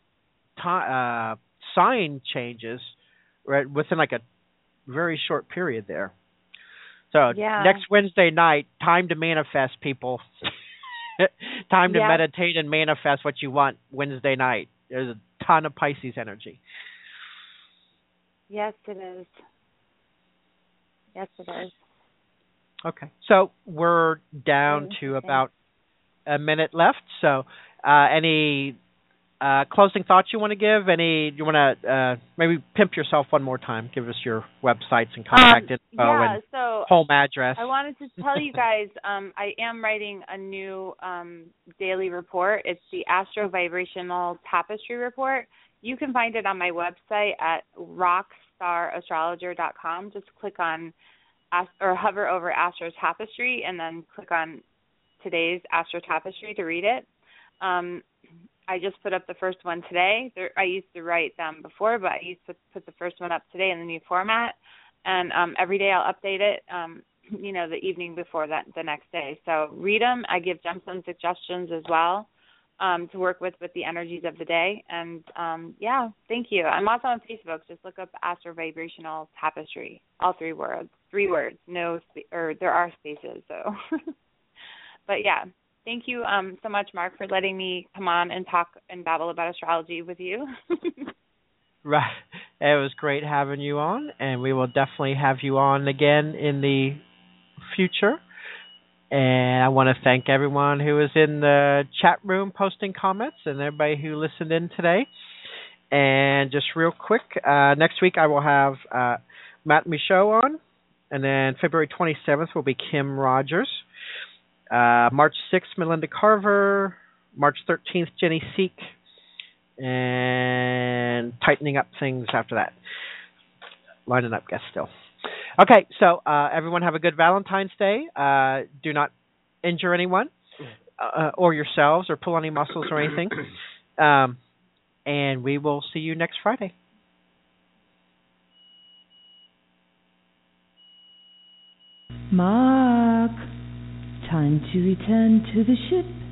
sign changes within a very short period there. So next Wednesday night, time to manifest, people. Time to meditate and manifest what you want Wednesday night. There's a ton of Pisces energy. Yes, it is. Yes, it is. Okay. So we're down to about a minute left. So any closing thoughts you want to give? You want to maybe pimp yourself one more time? Give us your websites and contact info and home address. I wanted to tell you guys I am writing a new daily report. It's the Astro Vibrational Tapestry Report. You can find it on my website at rockstarastrologer.com. Just click on or hover over Astro Tapestry and then click on today's Astro Tapestry to read it. I just put up the first one today. I used to write them before, but I used to put the first one up today in the new format. And every day I'll update it, the evening before the next day. So read them. I give gemstone suggestions as well to work with the energies of the day. And, thank you. I'm also on Facebook. Just look up Astro Vibrational Tapestry, all 3 words. 3 words. There are spaces. So, but yeah. Thank you so much, Mark, for letting me come on and talk and babble about astrology with you. Right. It was great having you on, and we will definitely have you on again in the future. And I want to thank everyone who was in the chat room posting comments and everybody who listened in today. And just real quick, next week I will have Matt Michaud on, and then February 27th will be Kim Rogers. March 6th, Melinda Carver. March 13th, Jenny Seek. And tightening up things after that. Lining up guests still. Okay, so everyone have a good Valentine's Day. Do not injure anyone or yourselves or pull any muscles or anything. And we will see you next Friday. Mark, time to return to the ship.